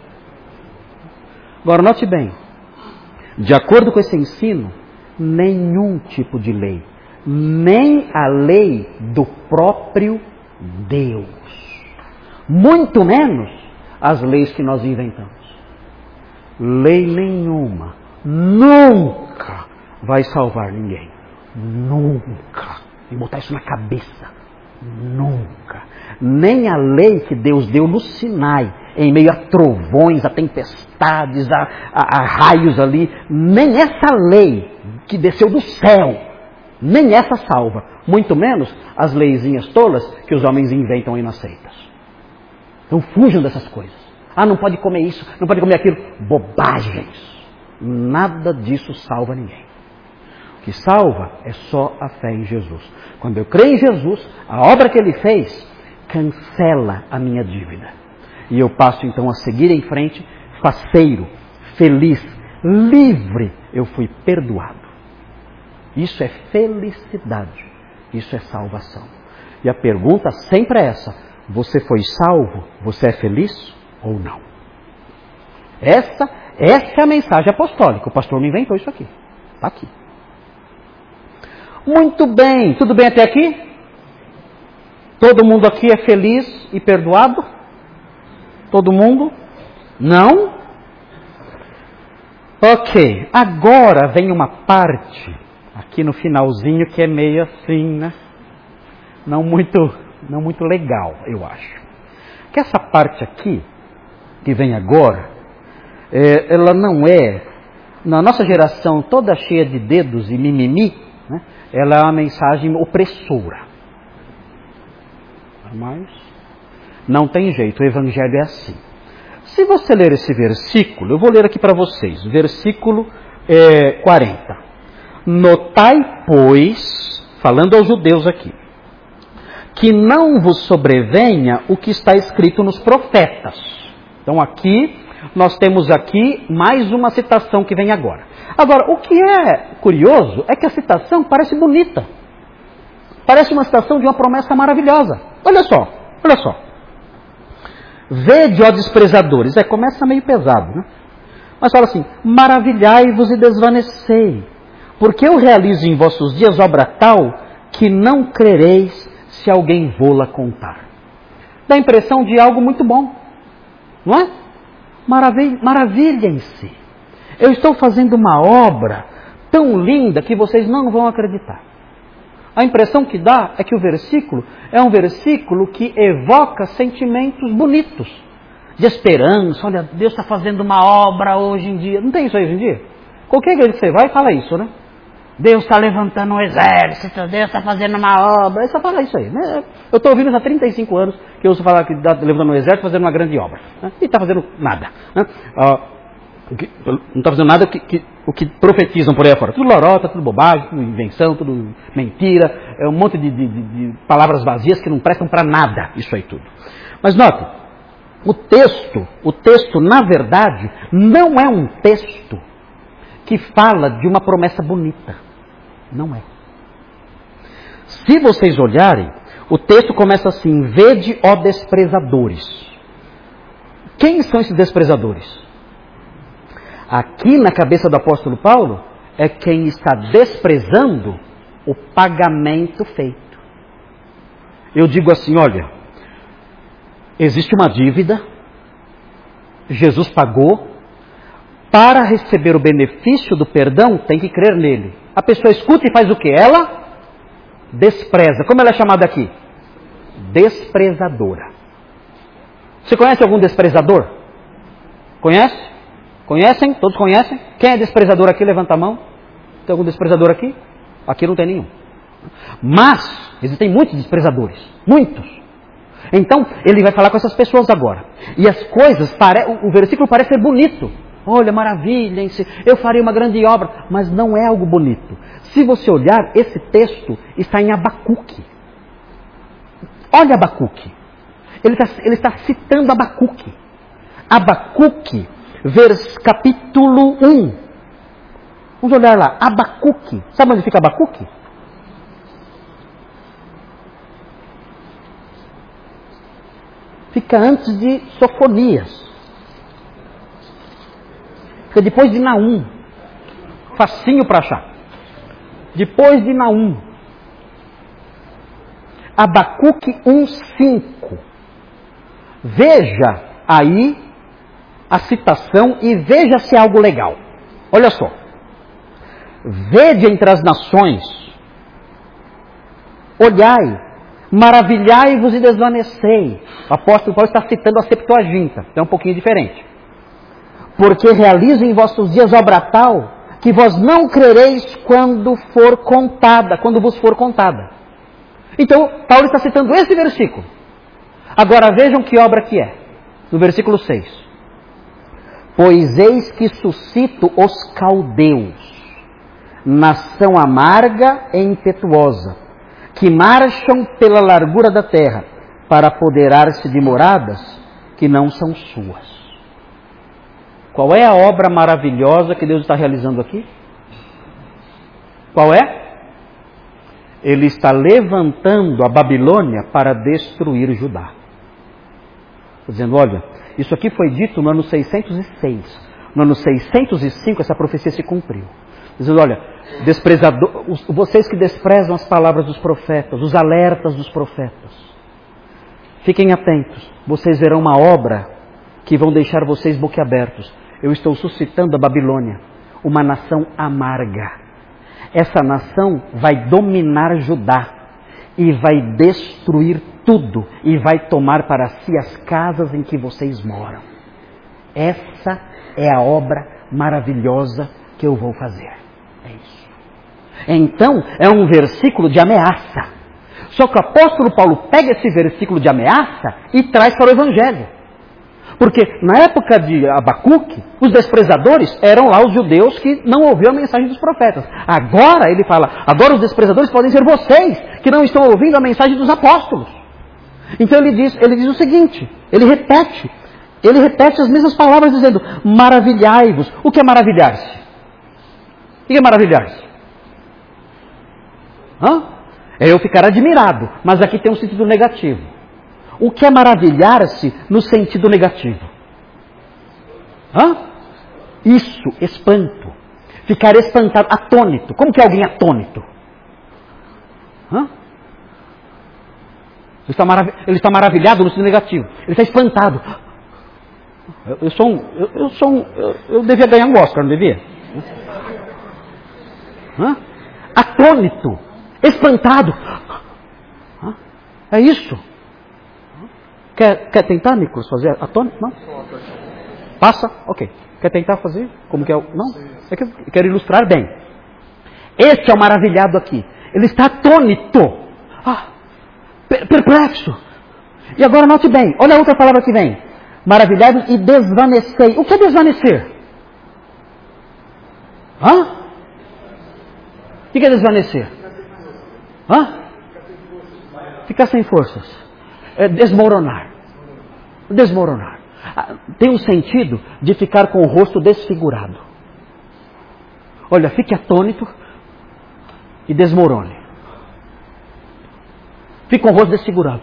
Agora, note bem. De acordo com esse ensino, nenhum tipo de lei, nem a lei do próprio Deus, muito menos as leis que nós inventamos. Lei nenhuma nunca vai salvar ninguém. Nunca. Tem que botar isso na cabeça. Nunca. Nem a lei que Deus deu no Sinai, em meio a trovões, a tempestades, a, a, a raios ali, nem essa lei que desceu do céu, nem essa salva. Muito menos as leizinhas tolas que os homens inventam aí nas seitas. Então fujam dessas coisas. Ah, não pode comer isso, não pode comer aquilo. Bobagens. Nada disso salva ninguém. O que salva é só a fé em Jesus. Quando eu creio em Jesus, a obra que Ele fez cancela a minha dívida. E eu passo então a seguir em frente, faceiro, feliz, livre. Eu fui perdoado. Isso é felicidade. Isso é salvação. E a pergunta sempre é essa: você foi salvo? Você é feliz ou não? Essa, essa é a mensagem apostólica. O pastor não inventou isso aqui. Está aqui. Muito bem. Tudo bem até aqui? Todo mundo aqui é feliz e perdoado? Todo mundo? Não? Ok. Agora vem uma parte, aqui no finalzinho, que é meio assim, né? Não muito, não muito legal, eu acho. Que essa parte aqui, que vem agora, é, ela não é, na nossa geração toda cheia de dedos e mimimi, né? Ela é uma mensagem opressora. Mas não tem jeito, o Evangelho é assim. Se você ler esse versículo, eu vou ler aqui para vocês, versículo é, quarenta. Notai, pois, falando aos judeus aqui, que não vos sobrevenha o que está escrito nos profetas. Então aqui, nós temos aqui mais uma citação que vem agora. Agora, o que é curioso é que a citação parece bonita. Parece uma citação de uma promessa maravilhosa. Olha só, olha só. Vede, ó desprezadores. É, começa meio pesado, né? Mas fala assim, maravilhai-vos e desvanecei, porque eu realizo em vossos dias obra tal que não crereis se alguém vô-la contar. Dá a impressão de algo muito bom, não é? Maravilha, maravilhem-se. Eu estou fazendo uma obra tão linda que vocês não vão acreditar. A impressão que dá é que o versículo é um versículo que evoca sentimentos bonitos, de esperança. Olha, Deus está fazendo uma obra hoje em dia. Não tem isso aí hoje em dia? Qualquer igreja que você vai, fala isso, né? Deus está levantando um exército, Deus está fazendo uma obra. Aí só fala isso aí, né? Eu estou ouvindo isso há trinta e cinco anos que eu ouço falar que está levantando um exército, fazendo uma grande obra. Né? E está fazendo nada. Né? Ah, que, não está fazendo nada que, que, o que profetizam por aí fora. Tudo lorota, tudo bobagem, tudo invenção, tudo mentira. É um monte de, de, de, de palavras vazias que não prestam para nada, isso aí tudo. Mas note, o texto, o texto, na verdade, não é um texto que fala de uma promessa bonita. Não é. Se vocês olharem, o texto começa assim, vede, ó desprezadores. Quem são esses desprezadores? Aqui na cabeça do apóstolo Paulo, é quem está desprezando o pagamento feito. Eu digo assim, olha, existe uma dívida, Jesus pagou, para receber o benefício do perdão, tem que crer nele. A pessoa escuta e faz o que? Ela despreza. Como ela é chamada aqui? Desprezadora. Você conhece algum desprezador? Conhece? Conhecem? Todos conhecem? Quem é desprezador aqui? Levanta a mão. Tem algum desprezador aqui? Aqui não tem nenhum. Mas, existem muitos desprezadores. Muitos. Então, ele vai falar com essas pessoas agora. E as coisas, o versículo parece ser bonito. Olha, maravilhem-se, eu farei uma grande obra. Mas não é algo bonito. Se você olhar, esse texto está em Abacuque. Olha Abacuque. Ele está, ele está citando Abacuque. Abacuque, vers, capítulo um. Vamos olhar lá. Abacuque. Sabe onde fica Abacuque? Fica antes de Sofonias. Fica depois de Naum. Facinho para achar. Depois de Naum. Abacuque um, cinco. Veja aí a citação e veja se é algo legal. Olha só. Vede entre as nações, olhai, maravilhai-vos e desvanecei. O apóstolo Paulo está citando a Septuaginta, é um pouquinho diferente. Porque realizo em vossos dias obra tal, que vós não crereis quando for contada, quando vos for contada. Então, Paulo está citando esse versículo. Agora vejam que obra que é. No versículo seis. Pois eis que suscito os caldeus, nação amarga e impetuosa, que marcham pela largura da terra, para apoderar-se de moradas que não são suas. Qual é a obra maravilhosa que Deus está realizando aqui? Qual é? Ele está levantando a Babilônia para destruir Judá. Dizendo, olha, isso aqui foi dito no ano seiscentos e seis. No ano seiscentos e cinco essa profecia se cumpriu. Dizendo, olha, desprezador, vocês que desprezam as palavras dos profetas, os alertas dos profetas, fiquem atentos, vocês verão uma obra que vão deixar vocês boquiabertos. Eu estou suscitando a Babilônia, uma nação amarga. Essa nação vai dominar Judá e vai destruir tudo e vai tomar para si as casas em que vocês moram. Essa é a obra maravilhosa que eu vou fazer. É isso. Então, é um versículo de ameaça. Só que o apóstolo Paulo pega esse versículo de ameaça e traz para o Evangelho. Porque na época de Abacuque, os desprezadores eram lá os judeus que não ouviam a mensagem dos profetas. Agora ele fala, agora os desprezadores podem ser vocês, que não estão ouvindo a mensagem dos apóstolos. Então ele diz, ele diz o seguinte, ele repete, ele repete as mesmas palavras dizendo, maravilhai-vos. O que é maravilhar-se? O que é maravilhar-se? Hã? É eu ficar admirado, mas aqui tem um sentido negativo. O que é maravilhar-se no sentido negativo? Hã? Isso, espanto. Ficar espantado, atônito. Como que é alguém atônito? Hã? Ele está, marav- ele está maravilhado no sentido negativo. Ele está espantado. Eu, eu sou um... Eu, eu, sou um eu, eu devia ganhar um Oscar, não devia? Hã? Atônito. Espantado. Hã? É isso. Quer, quer tentar, Nicolas, fazer atônito? Não? Passa? Ok. Quer tentar fazer? Como que é? o- Não? É que eu quero ilustrar bem. Este é o maravilhado aqui. Ele está atônito. Ah, per- perplexo. E agora note bem. Olha a outra palavra que vem. Maravilhado e desvanecei. O que é desvanecer? Hã? O que é desvanecer? Hã? Ficar sem forças. É desmoronar. Desmoronar. Tem um sentido de ficar com o rosto desfigurado. Olha, fique atônito e desmorone. Fique com o rosto desfigurado.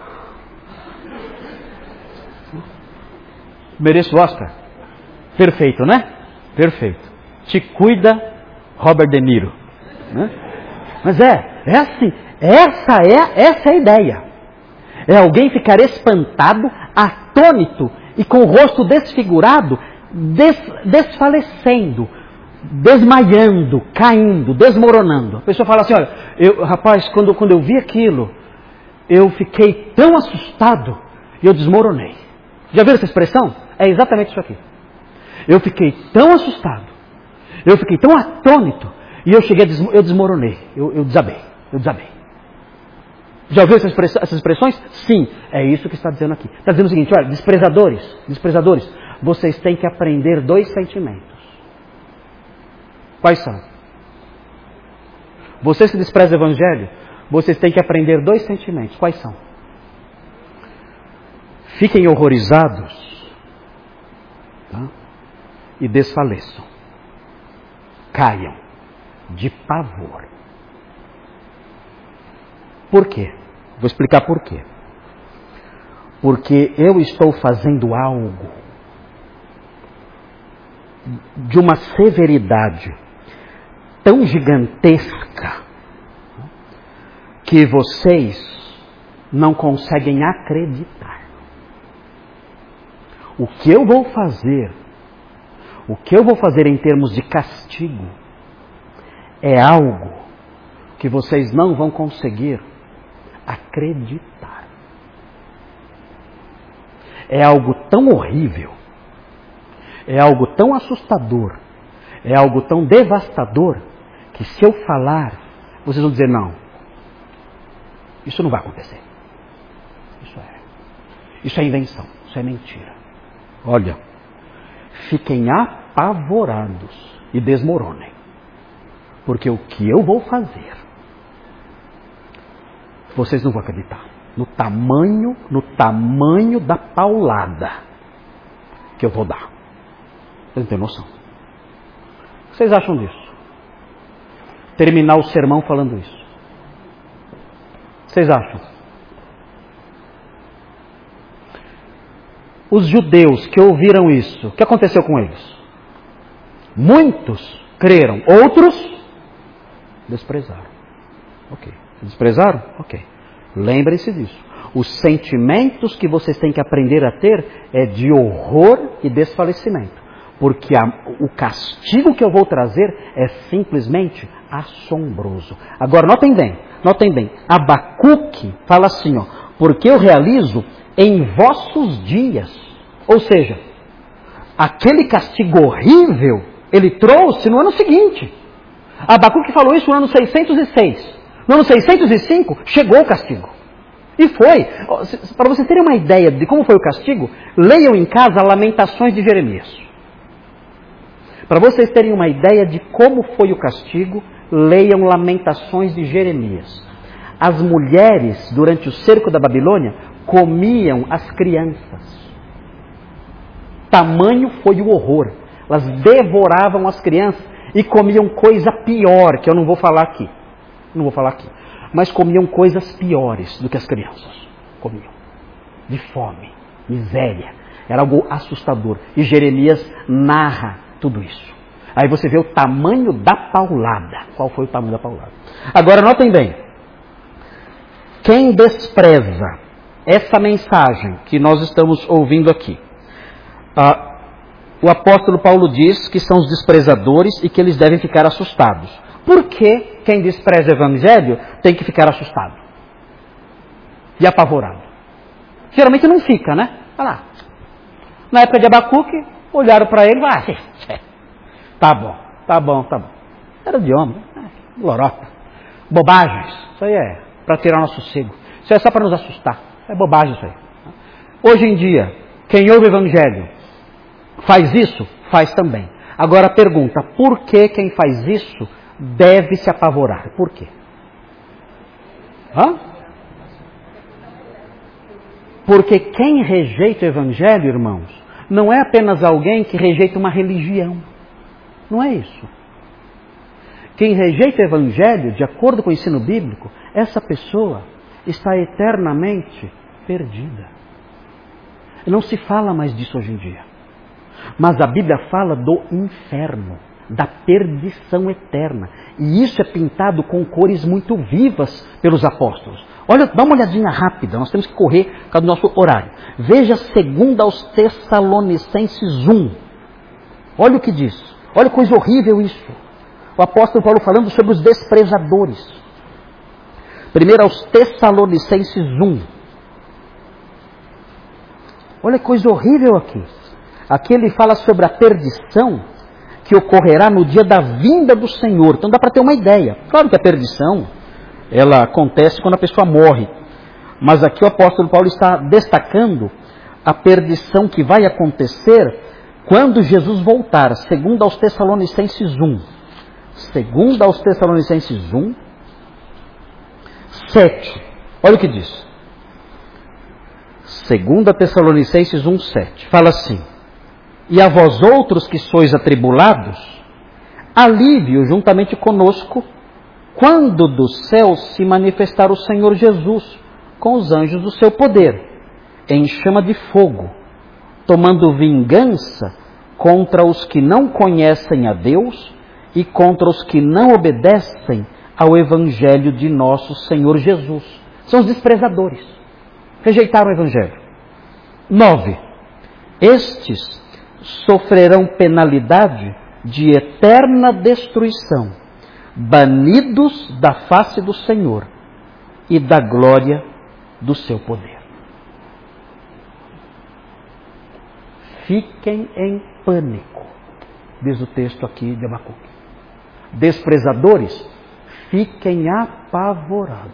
Mereço o Oscar? Perfeito, né? Perfeito. Te cuida, Robert De Niro. Né? Mas é, é assim. Essa é, essa é a ideia. É alguém ficar espantado, atônito e com o rosto desfigurado, des, desfalecendo, desmaiando, caindo, desmoronando. A pessoa fala assim, olha, eu, rapaz, quando, quando eu vi aquilo, eu fiquei tão assustado e eu desmoronei. Já viram essa expressão? É exatamente isso aqui. Eu fiquei tão assustado, eu fiquei tão atônito e eu cheguei a des, eu desmoronei, eu, eu desabei, eu desabei. Já ouviu essas expressões? Sim, é isso que está dizendo aqui. Está dizendo o seguinte, olha, desprezadores, desprezadores, vocês têm que aprender dois sentimentos. Quais são? Vocês que desprezam o Evangelho, vocês têm que aprender dois sentimentos. Quais são? Fiquem horrorizados, tá? E desfaleçam. Caiam de pavor. Por quê? Vou explicar por quê. Porque eu estou fazendo algo de uma severidade tão gigantesca que vocês não conseguem acreditar. O que eu vou fazer, o que eu vou fazer em termos de castigo, é algo que vocês não vão conseguir acreditar. É algo tão horrível, é algo tão assustador, é algo tão devastador, que se eu falar, vocês vão dizer, não, isso não vai acontecer. Isso é, isso é invenção, isso é mentira. Olha, fiquem apavorados e desmoronem, porque o que eu vou fazer, vocês não vão acreditar. No tamanho, no tamanho da paulada que eu vou dar. Vocês não têm noção. O que vocês acham disso? Terminar o sermão falando isso. O que vocês acham? Os judeus que ouviram isso, o que aconteceu com eles? Muitos creram, outros desprezaram. Ok. Desprezaram? Ok. Lembrem-se disso. Os sentimentos que vocês têm que aprender a ter é de horror e desfalecimento. Porque a, o castigo que eu vou trazer é simplesmente assombroso. Agora, notem bem, notem bem. Abacuque fala assim, ó, porque eu realizo em vossos dias. Ou seja, aquele castigo horrível, ele trouxe no ano seguinte. Abacuque falou isso no ano seiscentos e seis. No ano seiscentos e cinco, chegou o castigo. E foi. Para vocês terem uma ideia de como foi o castigo, leiam em casa Lamentações de Jeremias. Para vocês terem uma ideia de como foi o castigo, leiam Lamentações de Jeremias. As mulheres, durante o cerco da Babilônia, comiam as crianças. Tamanho foi o horror. Elas devoravam as crianças e comiam coisa pior, que eu não vou falar aqui. Não vou falar aqui. Mas comiam coisas piores do que as crianças. Comiam. De fome, miséria. Era algo assustador. E Jeremias narra tudo isso. Aí você vê o tamanho da paulada. Qual foi o tamanho da paulada? Agora notem bem. Quem despreza essa mensagem que nós estamos ouvindo aqui, ah, o apóstolo Paulo diz que são os desprezadores e que eles devem ficar assustados. Por que quem despreza o evangelho tem que ficar assustado e apavorado? Geralmente não fica, né? Olha lá. Na época de Abacuque, olharam para ele e falaram, ah, tá bom, tá bom, tá bom. Era de homem, né? Lorota. Bobagens. Isso aí é para tirar nosso sossego. Isso é só para nos assustar. É bobagem isso aí. Hoje em dia, quem ouve o evangelho faz isso? Faz também. Agora a pergunta, por que quem faz isso deve se apavorar? Por quê? Hã? Porque quem rejeita o evangelho, irmãos, não é apenas alguém que rejeita uma religião. Não é isso. Quem rejeita o evangelho, de acordo com o ensino bíblico, essa pessoa está eternamente perdida. Não se fala mais disso hoje em dia. Mas a Bíblia fala do inferno, da perdição eterna. E isso é pintado com cores muito vivas pelos apóstolos. Olha, dá uma olhadinha rápida, nós temos que correr por causa do nosso horário. Veja segundo aos Tessalonicenses um. Olha o que diz. Olha que coisa horrível isso. O apóstolo Paulo falando sobre os desprezadores. Primeiro aos Tessalonicenses um. Olha que coisa horrível aqui. Aqui ele fala sobre a perdição que ocorrerá no dia da vinda do Senhor. Então dá para ter uma ideia. Claro que a perdição, ela acontece quando a pessoa morre. Mas aqui o apóstolo Paulo está destacando a perdição que vai acontecer quando Jesus voltar. Segundo aos Tessalonicenses um. Segundo aos Tessalonicenses um, sete. Olha o que diz. Segundo a Tessalonicenses um, sete. Fala assim. E a vós outros que sois atribulados, alívio juntamente conosco, quando do céu se manifestar o Senhor Jesus, com os anjos do seu poder, em chama de fogo, tomando vingança contra os que não conhecem a Deus e contra os que não obedecem ao Evangelho de nosso Senhor Jesus. São os desprezadores. Rejeitaram o Evangelho. Nove. Estes sofrerão penalidade de eterna destruição, banidos da face do Senhor e da glória do seu poder. Fiquem em pânico, diz o texto aqui de Abacuque. Desprezadores, fiquem apavorados,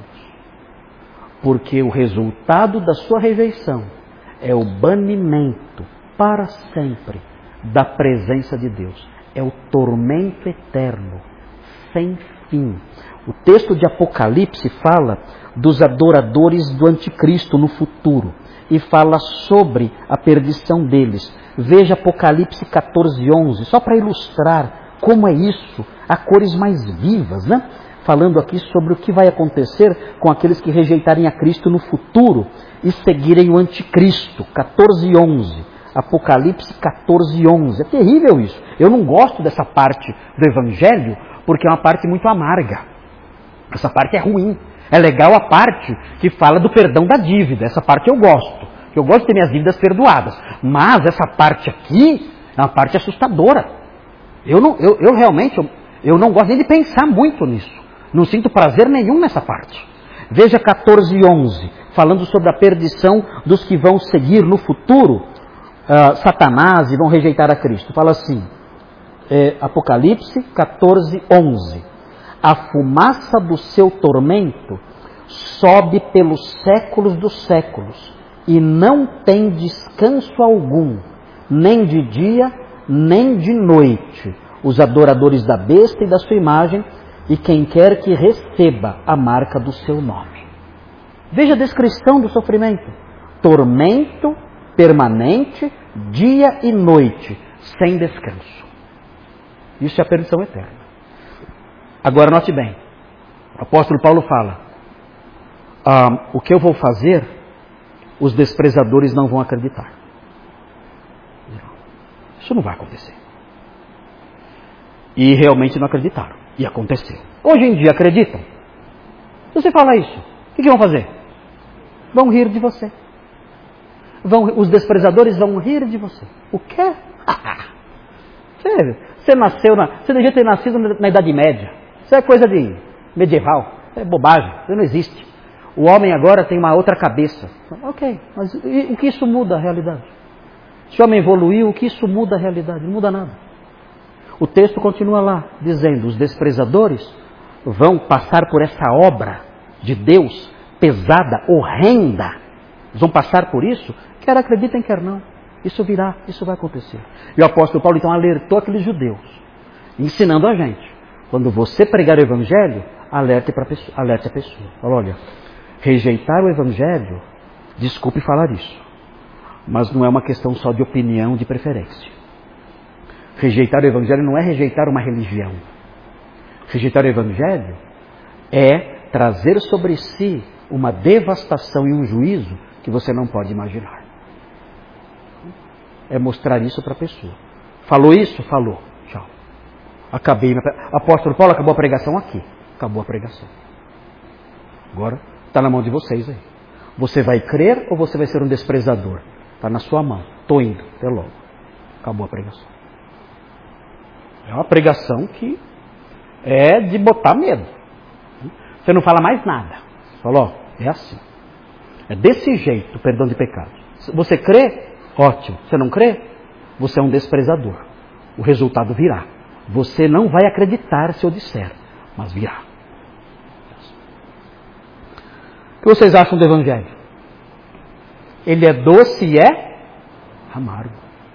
porque o resultado da sua rejeição é o banimento para sempre da presença de Deus. É o tormento eterno, sem fim. O texto de Apocalipse fala dos adoradores do anticristo no futuro e fala sobre a perdição deles. Veja Apocalipse catorze, onze, só para ilustrar como é isso, a cores mais vivas, né? Falando aqui sobre o que vai acontecer com aqueles que rejeitarem a Cristo no futuro e seguirem o anticristo. catorze, onze. Apocalipse catorze, onze. É terrível isso. Eu não gosto dessa parte do Evangelho porque é uma parte muito amarga. Essa parte é ruim. É legal a parte que fala do perdão da dívida. Essa parte eu gosto. Eu gosto de ter minhas dívidas perdoadas. Mas essa parte aqui é uma parte assustadora. Eu, não, eu, eu realmente eu, eu não gosto nem de pensar muito nisso. Não sinto prazer nenhum nessa parte. Veja catorze, onze. Falando sobre a perdição dos que vão seguir no futuro Uh, Satanás e vão rejeitar a Cristo. Fala assim, é, Apocalipse catorze, onze. A fumaça do seu tormento sobe pelos séculos dos séculos e não tem descanso algum, nem de dia, nem de noite. Os adoradores da besta e da sua imagem e quem quer que receba a marca do seu nome. Veja a descrição do sofrimento. Tormento permanente, dia e noite, sem descanso. Isso é a perdição eterna. Agora note bem, o apóstolo Paulo fala, ah, o que eu vou fazer, os desprezadores não vão acreditar. Isso não vai acontecer. E realmente não acreditaram. E aconteceu. Hoje em dia acreditam? Se você falar isso, o que, que vão fazer? Vão rir de você. Vão, os desprezadores vão rir de você. O quê? Você, você nasceu na... Você devia ter nascido na, na Idade Média. Isso é coisa de medieval. Isso é bobagem. Isso não existe. O homem agora tem uma outra cabeça. Ok, mas e, o que isso muda a realidade? Se o homem evoluiu, o que isso muda a realidade? Não muda nada. O texto continua lá, dizendo, os desprezadores vão passar por essa obra de Deus pesada, horrenda. Eles vão passar por isso, quer acreditem, quer não. Isso virá, isso vai acontecer. E o apóstolo Paulo então alertou aqueles judeus, ensinando a gente. Quando você pregar o evangelho, alerte, para a pessoa, alerte a pessoa. Fala, olha, rejeitar o evangelho, desculpe falar isso, mas não é uma questão só de opinião, de preferência. Rejeitar o evangelho não é rejeitar uma religião. Rejeitar o evangelho é trazer sobre si uma devastação e um juízo que você não pode imaginar. É mostrar isso para a pessoa. Falou isso? Falou. Tchau. Acabei. Apóstolo Paulo acabou a pregação aqui. Acabou a pregação. Agora está na mão de vocês aí. Você vai crer ou você vai ser um desprezador? Está na sua mão. Estou indo. Até logo. Acabou a pregação. É uma pregação que é de botar medo. Você não fala mais nada. Você fala, ó, é assim. É desse jeito o perdão de pecados. Você crê? Ótimo. Você não crê? Você é um desprezador. O resultado virá. Você não vai acreditar se eu disser, mas virá. O que vocês acham do Evangelho? Ele é doce e é amargo.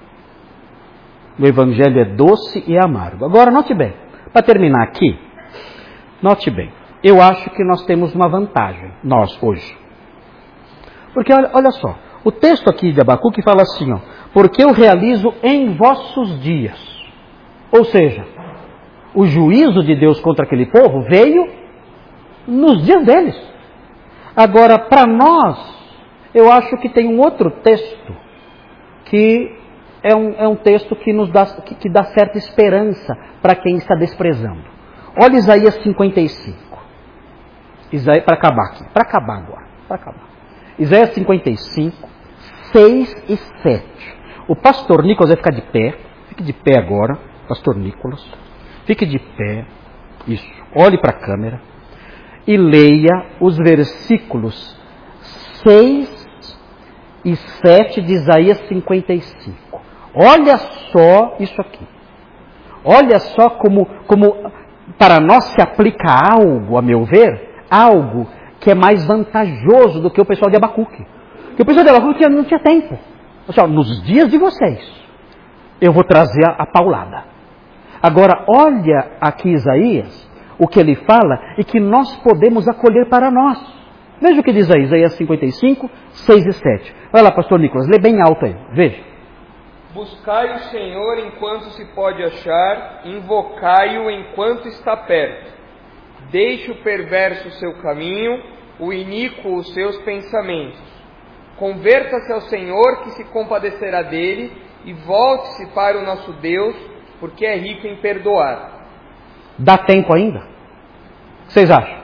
O Evangelho é doce e amargo. Agora, note bem. Para terminar aqui, note bem. Eu acho que nós temos uma vantagem, nós, hoje. Porque, olha, olha só. O texto aqui de Abacuque fala assim, ó, porque eu realizo em vossos dias. Ou seja, o juízo de Deus contra aquele povo veio nos dias deles. Agora, para nós, eu acho que tem um outro texto que é um, é um texto que nos dá, que, que dá certa esperança para quem está desprezando. Olha Isaías cinquenta e cinco. Isaías, para acabar aqui, para acabar agora, para acabar. Isaías cinquenta e cinco, seis e sete. O pastor Nicolas vai ficar de pé. Fique de pé agora, pastor Nicolas. Fique de pé. Isso. Olhe para a câmera. E leia os versículos seis e sete de Isaías cinquenta e cinco. Olha só isso aqui. Olha só como, como para nós se aplica algo, a meu ver, algo que é mais vantajoso do que o pessoal de Abacuque. Porque o pessoal de Abacuque não tinha tempo. Pessoal, nos dias de vocês, eu vou trazer a, a paulada. Agora, olha aqui Isaías, o que ele fala e que nós podemos acolher para nós. Veja o que diz aí, Isaías cinquenta e cinco, seis e sete. Vai lá, pastor Nicolas, lê bem alto aí, veja. Buscai o Senhor enquanto se pode achar, invocai-o enquanto está perto. Deixe o perverso o seu caminho, o iníquo os seus pensamentos. Converta-se ao Senhor, que se compadecerá dele, e volte-se para o nosso Deus, porque é rico em perdoar. Dá tempo ainda? O que vocês acham?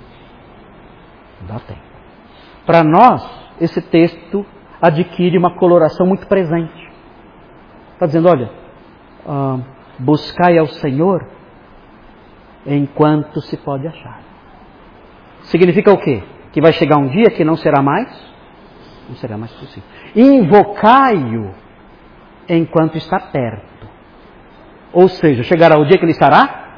Dá tempo. Para nós, esse texto adquire uma coloração muito presente. Está dizendo, olha, uh, buscai ao Senhor enquanto se pode achar. Significa o quê? Que vai chegar um dia que não será mais, não será mais possível. Invocai-o enquanto está perto. Ou seja, chegará o dia que ele estará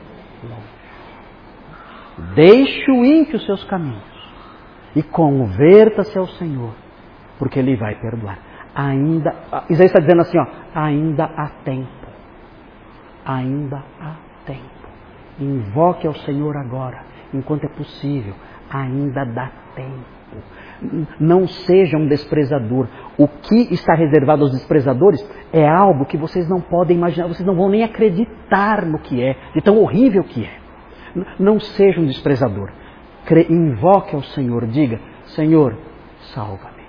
longe. Deixe o ímpio os seus caminhos e converta-se ao Senhor, porque Ele vai perdoar. Ainda, Isaías está dizendo assim, ó, ainda há tempo. Ainda há tempo. Invoque ao Senhor agora, enquanto é possível. Ainda dá tempo. Não seja um desprezador. O que está reservado aos desprezadores é algo que vocês não podem imaginar, vocês não vão nem acreditar no que é, de tão horrível que é. Não seja um desprezador. Invoque ao Senhor, diga, Senhor, salva-me,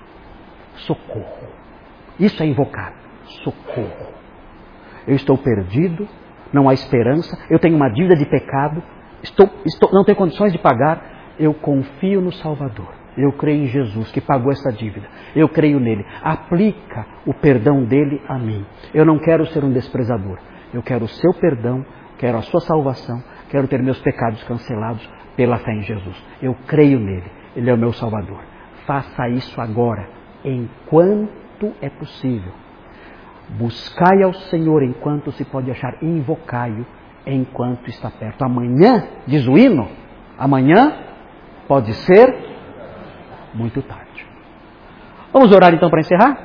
socorro. Isso é invocar, socorro. Eu estou perdido, não há esperança, eu tenho uma dívida de pecado, estou, estou, não tenho condições de pagar, eu confio no Salvador. Eu creio em Jesus que pagou essa dívida. Eu creio nele. Aplica o perdão dele a mim. Eu não quero ser um desprezador. Eu quero o seu perdão, quero a sua salvação, quero ter meus pecados cancelados pela fé em Jesus. Eu creio nele. Ele é o meu Salvador. Faça isso agora, enquanto é possível. Buscai ao Senhor enquanto se pode achar. E invocai-o enquanto está perto. Amanhã, diz o hino, amanhã pode ser muito tarde. Vamos orar então para encerrar?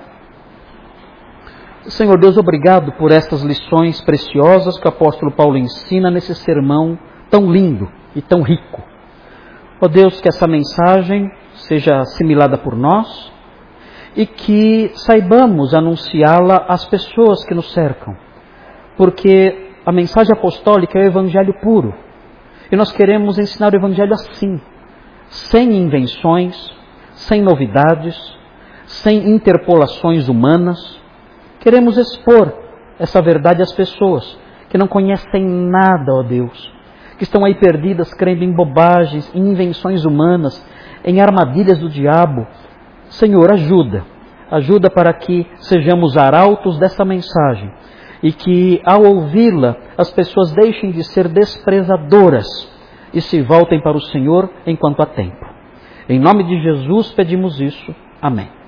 Senhor Deus, obrigado por estas lições preciosas que o apóstolo Paulo ensina nesse sermão tão lindo e tão rico. Ó Deus, que essa mensagem seja assimilada por nós e que saibamos anunciá-la às pessoas que nos cercam, porque a mensagem apostólica é o evangelho puro e nós queremos ensinar o evangelho assim, sem invenções, sem novidades, sem interpolações humanas. Queremos expor essa verdade às pessoas que não conhecem nada, ó Deus, que estão aí perdidas, crendo em bobagens, em invenções humanas, em armadilhas do diabo. Senhor, ajuda, ajuda para que sejamos arautos dessa mensagem e que, ao ouvi-la, as pessoas deixem de ser desprezadoras e se voltem para o Senhor enquanto há tempo. Em nome de Jesus pedimos isso. Amém.